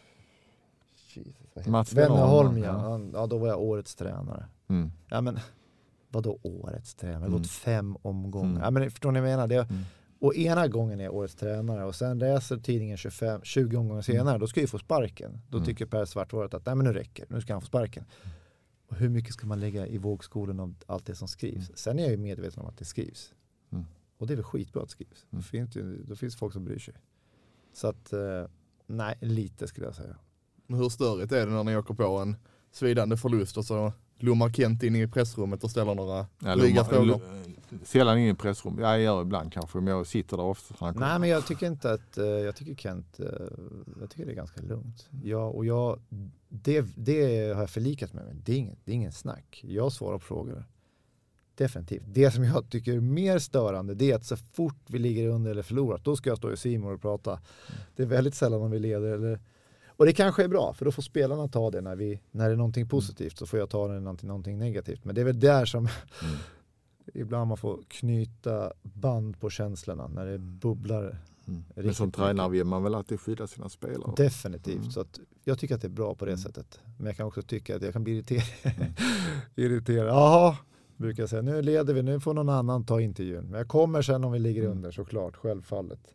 E: Jesus,
F: Mats
E: Wennerholm, ja. Han, ja. Då var jag årets tränare.
F: Mm.
E: Ja, men vadå årets tränare? Det har gått
F: mm.
E: fem omgångar.
F: Mm.
E: Ja, men förstår ni vad jag menar? Det,
F: mm.
E: Och ena gången är jag årets tränare och sen läser tidningen tjugofem, tjugo omgångar senare, mm. då ska jag få sparken. Då mm. tycker Per Svartvaret att nej, men nu räcker, nu ska han få sparken. Mm. Och hur mycket ska man lägga i vågskolen av allt det som skrivs? Mm. Sen är jag ju medveten om att det skrivs. Mm. Och det är väl skitbra att det skrivs. Mm. Då, finns det, då finns folk som bryr sig. Så att, eh, nej, lite skulle jag säga.
D: Men hur störigt är det när ni åker på en svidande förlust och så lommar Kent in i pressrummet och ställer några
F: ja,
D: dryga frågor?
F: sällan in i pressrum. Jag gör ibland kanske, men jag sitter där ofta.
E: Nej, men jag tycker inte att, jag tycker Kent, jag tycker det är ganska lugnt. Jag, och jag, det, det har jag förlikat med mig. Det är ingen, det är ingen snack. Jag svarar på frågor. Definitivt. Det som jag tycker är mer störande, det är att så fort vi ligger under eller förlorat, då ska jag stå i Simor och prata. Mm. Det är väldigt sällan om vi leder. Eller... Och det kanske är bra, för då får spelarna ta det när, vi, när det är någonting positivt, så får jag ta det när någonting, någonting negativt. Men det är väl där som mm. ibland man får knyta band på känslorna när det bubblar. Mm.
F: Men som tränare vill man väl alltid skydda sina spelare?
E: Definitivt. Mm.
F: Mm.
E: Så att jag tycker att det är bra på det mm. sättet. Men jag kan också tycka att jag kan bli irriterad.
F: Mm.
E: irriterad. Jaha, brukar jag säga. Nu leder vi, nu får någon annan ta intervjun. Men jag kommer sen om vi ligger mm. under, såklart, självfallet.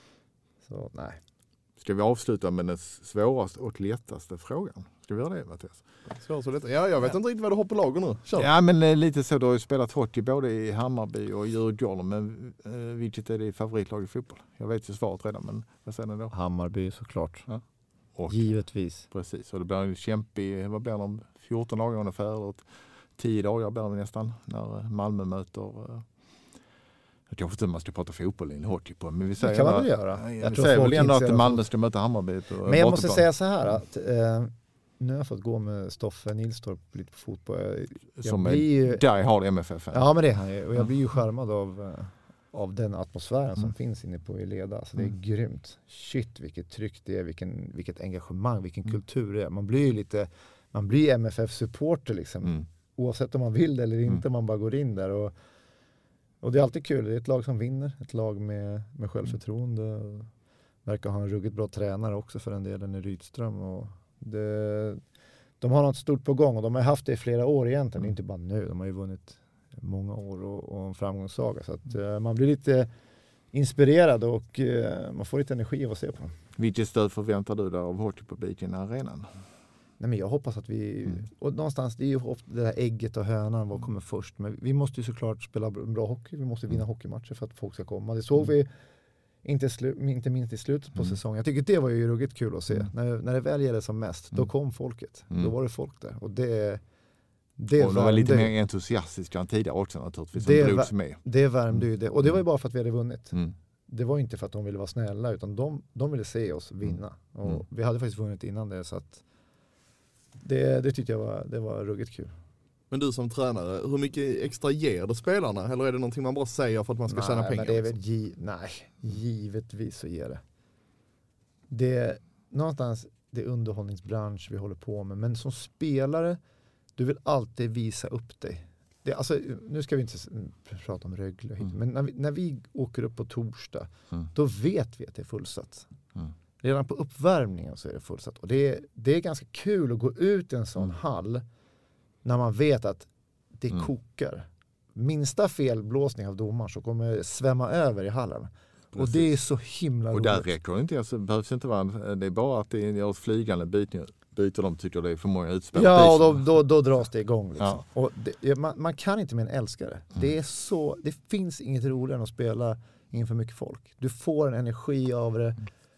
E: Så nej.
F: Ska vi avsluta med den svåraste och lättaste frågan? Ska vi göra det, Mattias?
D: Så, så ja, jag vet ja. inte riktigt vad du har på lager nu. Kör.
F: Ja, men lite så. Du har ju spelat hockey både i Hammarby och i Djurgården. Men eh, vilket är ditt favoritlag i fotboll? Jag vet ju svaret redan, men vad säger ni då?
E: Hammarby, såklart.
F: Ja. Och,
E: givetvis.
F: Precis, och det blir en kämpig, vad blir det om fjorton dagar ungefär? Eller tio dagar blir det nästan när Malmö möter... Eh, Jag tror inte man ska prata fotboll i en hockey på, men vi säger
E: det kan man väl
F: att,
E: göra.
F: Jag vi säger väl ändå att Malmö ska möta Hammarby på
E: Men jag måste säga så här att eh, nu har jag fått gå med Stoffe Nilstorp lite på fotboll. Jag, jag
F: Som är,
E: ju,
F: där har M F F.
E: Ja, men det är han ju. Och jag blir ju skärmad av, av den atmosfären mm. som finns inne på Eleda. Så det är mm. grymt. Shit, vilket tryck det är, vilken, vilket engagemang, vilken mm. kultur det är. Man blir ju lite, man blir M F F-supporter liksom. Mm. Oavsett om man vill eller inte, mm. man bara går in där och Och det är alltid kul. Det är ett lag som vinner. Ett lag med, med självförtroende. Och verkar ha en ruggigt bra tränare också för den delen i Rydström. Och det, de har något stort på gång och de har haft det i flera år egentligen. Inte bara nu. De har ju vunnit många år och, och en framgångssaga. Så att uh, man blir lite inspirerad och uh, man får lite energi av att se på dem.
F: Vilket stöd förväntar du dig av hockeypubliken i arenan?
E: Nej, men jag hoppas att vi,
F: mm.
E: och någonstans det är ju ofta det där ägget och hönan, vad kommer först, men vi måste ju såklart spela bra hockey, vi måste vinna mm. hockeymatcher för att folk ska komma. Det såg mm. vi inte, slu, inte minst i slutet på mm. säsongen. Jag tycker det var ju ruggigt kul att se. Mm. När, när det väl gällde som mest, då kom folket. Mm. Då var det folk där. Och det, det
F: och de var lite mer entusiastiska än tidigare också naturligtvis.
E: Det,
F: som drogs med.
E: det värmde ju det. Och det var ju bara för att vi hade vunnit.
F: Mm.
E: Det var inte för att de ville vara snälla, utan de, de ville se oss vinna. Mm. Och vi hade faktiskt vunnit innan det, så att Det, det tyckte jag var, det var ruggigt kul.
D: Men du som tränare, hur mycket extra ger det spelarna? Eller är det någonting man bara säger för att man ska
E: nej,
D: tjäna pengar?
E: Men det är väl gi- nej, givetvis så ger det. Det är någonstans det är underhållningsbransch vi håller på med. Men som spelare, du vill alltid visa upp dig. Det, alltså, nu ska vi inte prata om Rögle, mm. men när vi, när vi åker upp på torsdag, mm. då vet vi att det är fullsatt. Mm. Redan på uppvärmningen så är det fullsatt. Och det är, det är ganska kul att gå ut i en sån mm. hall när man vet att det mm. kokar. Minsta felblåsning av domaren så kommer det svämma över i hallen. Precis. Och det är så himla
F: och
E: roligt.
F: där räcker det inte. Alltså, behövs inte vara, det är bara att det är flygande byten. Byter de tycker det är för många utspel.
E: Ja, och då, då, då dras det igång. Liksom.
F: Ja.
E: Och det, man, man kan inte med en älskare. Mm. Det är så, det finns inget roligare än att spela inför mycket folk. Du får en energi av det.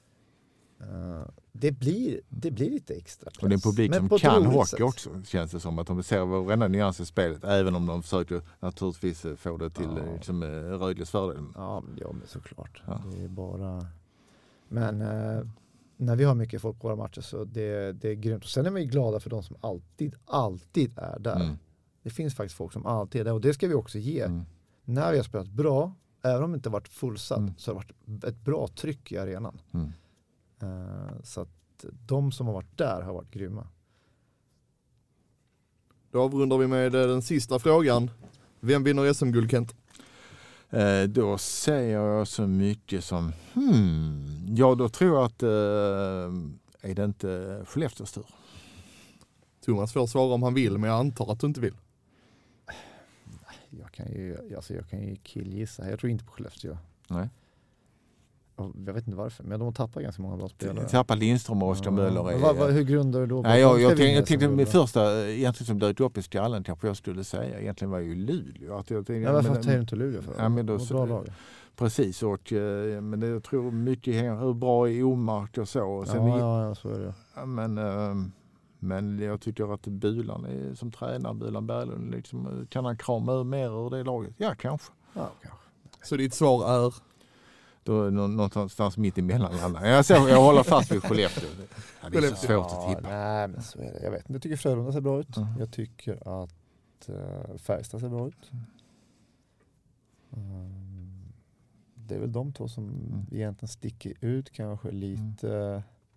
E: Uh, det, blir, det blir lite extra press.
F: Och det är en publik men som kan hockey sätt. Också, känns det som. Att de ser varenda nyans i spelet, även om de försöker naturligtvis få det till ja. liksom, Rögles fördel.
E: Ja, ja, men såklart. Ja. Det är bara... Men uh, när vi har mycket folk på våra matcher så det, det är grymt. Och sen är vi glada för de som alltid, alltid är där. Mm. Det finns faktiskt folk som alltid är där och det ska vi också ge. Mm. När vi har spelat bra, även om det inte varit fullsatt, mm. så har det varit ett bra tryck i arenan. Mm. Uh, så att de som har varit där har varit grymma.
D: Då avrundar vi med den sista frågan. Vem vinner S M-guld, Kent?
F: Uh, då säger jag så mycket som hmm, ja då tror jag att uh, är det inte Skellefteås tur.
D: Thomas får svara om han vill, men jag antar att du inte vill.
E: Jag kan ju, alltså jag kan ju killgissa. Jag tror inte på Skellefteå.
F: Nej.
E: Jag vet inte varför, men de har tappat ganska många bra spelare.
F: Tappat Lindström och Oskar ja. Möller. Är,
E: vad, vad, hur grundar du då?
F: Nej, jag jag tänkte, jag tänkte min första egentligen som dök upp i skallen kanske jag skulle säga egentligen var ju Luleå. Att jag tänkte,
E: ja, varför tar du inte Luleå för?
F: Ja, men då,
E: bra lag.
F: Precis, och, men det, jag tror mycket hur bra i omark och så. Och sen
E: ja, ja, ja, så är det.
F: Ja, men, men jag tycker att Bulan är som tränare, Bulan Berglund, liksom, kan han krama mer ur det laget? Ja, kanske.
E: Ja, kanske.
D: Så ditt svar är?
F: Då, någonstans mitt emellan. Jag, jag, jag håller fast vid Skellefteå. Ja, det är så svårt att tippa.
E: Nej, men så är det. Jag vet inte. Jag tycker Frölunda ser bra ut.
F: Mm.
E: Jag tycker att uh, Färjestad ser bra ut. Um, det är väl de två som mm. egentligen sticker ut kanske lite. Mm.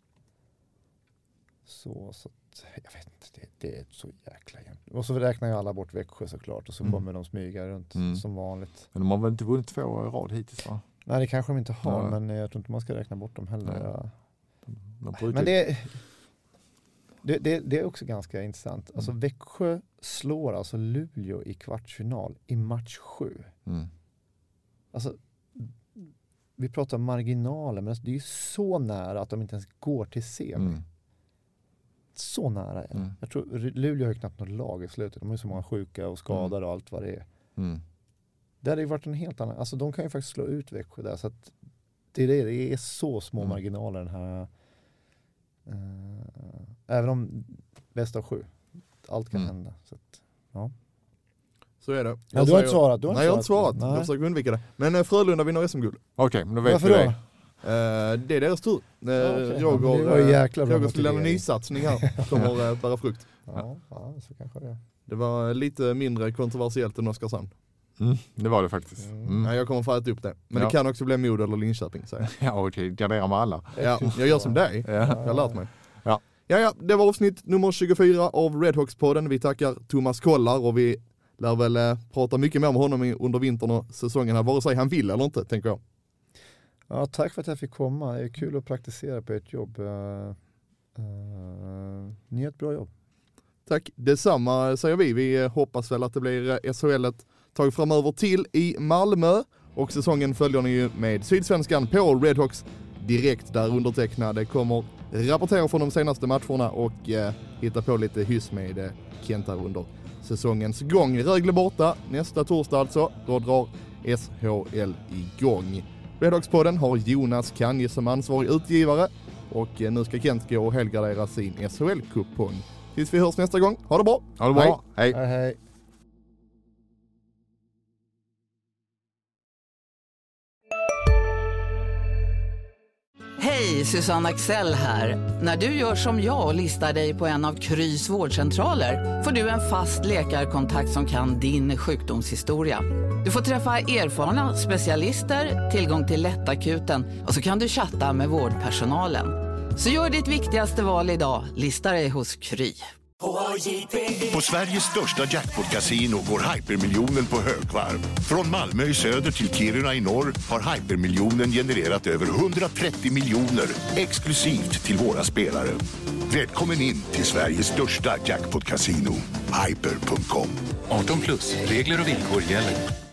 E: Så, så att, jag vet inte. Det, det är så jäkla jämnt. Och så räknar jag alla bort Växjö såklart. Och så mm. kommer de smyga runt mm. som vanligt.
F: Men de har väl inte vunnit två år i rad hittills, va?
E: Nej, det kanske de inte har, ja. Men jag tror inte man ska räkna bort dem heller. Ja. De, de men det, det, det, det är också ganska intressant. Alltså mm. Växjö slår alltså Luleå i kvartsfinal i match sju. Mm. Alltså, vi pratar marginaler, men alltså, det är ju så nära att de inte ens går till semi. Mm. Så nära. Mm. Jag tror Luleå har ju knappt något lag i slutet. De har ju så många sjuka och skadade mm. och allt vad det är. Mm. Det hade ju varit en helt annan... Alltså de kan ju faktiskt slå ut Växjö där. Så att det, är det, det är så små mm. marginaler den här... Uh, även om bäst av sju. Allt kan mm. hända. Så att, ja.
D: Så är det.
E: Ja, du har inte svarat. Du har
D: nej, jag har inte svarat. Jag försöker undvika det. Men uh, Frölunda vinner S M-guld.
F: Okej, okay, men då vet
E: varför
F: vi
E: då?
F: det.
D: Uh, det är deras tur. Uh,
E: ja, okay.
D: Roger,
E: det var ju jäkla bra
D: Rogers lilla nysatsning här kommer uh, bära frukt.
E: Ja, ja, så kanske det.
D: Det var lite mindre kontroversiellt än Oskarshamn.
F: Mm, det var det faktiskt. Mm.
D: Ja, jag kommer få äta upp det. Men ja. Det kan också bli Modo eller Linköping. Så.
F: Ja, okej. Okay. Gardera med alla.
D: Ja, jag gör som dig. Ja. Jag har lärt mig.
F: Ja.
D: Ja, ja, det var avsnitt nummer tjugofyra av Redhawks-podden. Vi tackar Thomas Kollar och vi lär väl eh, prata mycket mer om honom under vintern och säsongen här. Vare sig han vill eller inte, tänker jag.
E: Ja, tack för att jag fick komma. Det är kul att praktisera på ert jobb. Uh, uh, ni gör ett bra jobb.
D: Tack. Detsamma säger vi. Vi hoppas väl att det blir S H L ett tag framöver till i Malmö. Och säsongen följer ni ju med Sydsvenskan på Redhawks direkt, där undertecknade kommer rapportera från de senaste matcherna och eh, hitta på lite hyss med eh, Kent här under säsongens gång. Rögle borta nästa torsdag alltså. Då drar S H L igång. Redhawks-podden har Jonas Kanje som ansvarig utgivare och eh, nu ska Kent gå och helgardera sin S H L-kupong. Tills vi hörs nästa gång. Ha det bra.
F: Ha det bra. Hej.
E: Hej. Hej, hej.
A: Hej, Susanne Axel här. När du gör som jag och listar dig på en av Krys vårdcentraler får du en fast läkarkontakt som kan din sjukdomshistoria. Du får träffa erfarna specialister, tillgång till lättakuten och så kan du chatta med vårdpersonalen. Så gör ditt viktigaste val idag, lista dig hos Kry.
I: På Sveriges största jackpot-casino går hypermiljonen på högvarv. Från Malmö i söder till Kiruna i norr har hypermiljonen genererat över hundratrettio miljoner exklusivt till våra spelare. Välkommen in till Sveriges största jackpot-casino, hyper punkt com.
J: arton plus, regler och villkor gäller.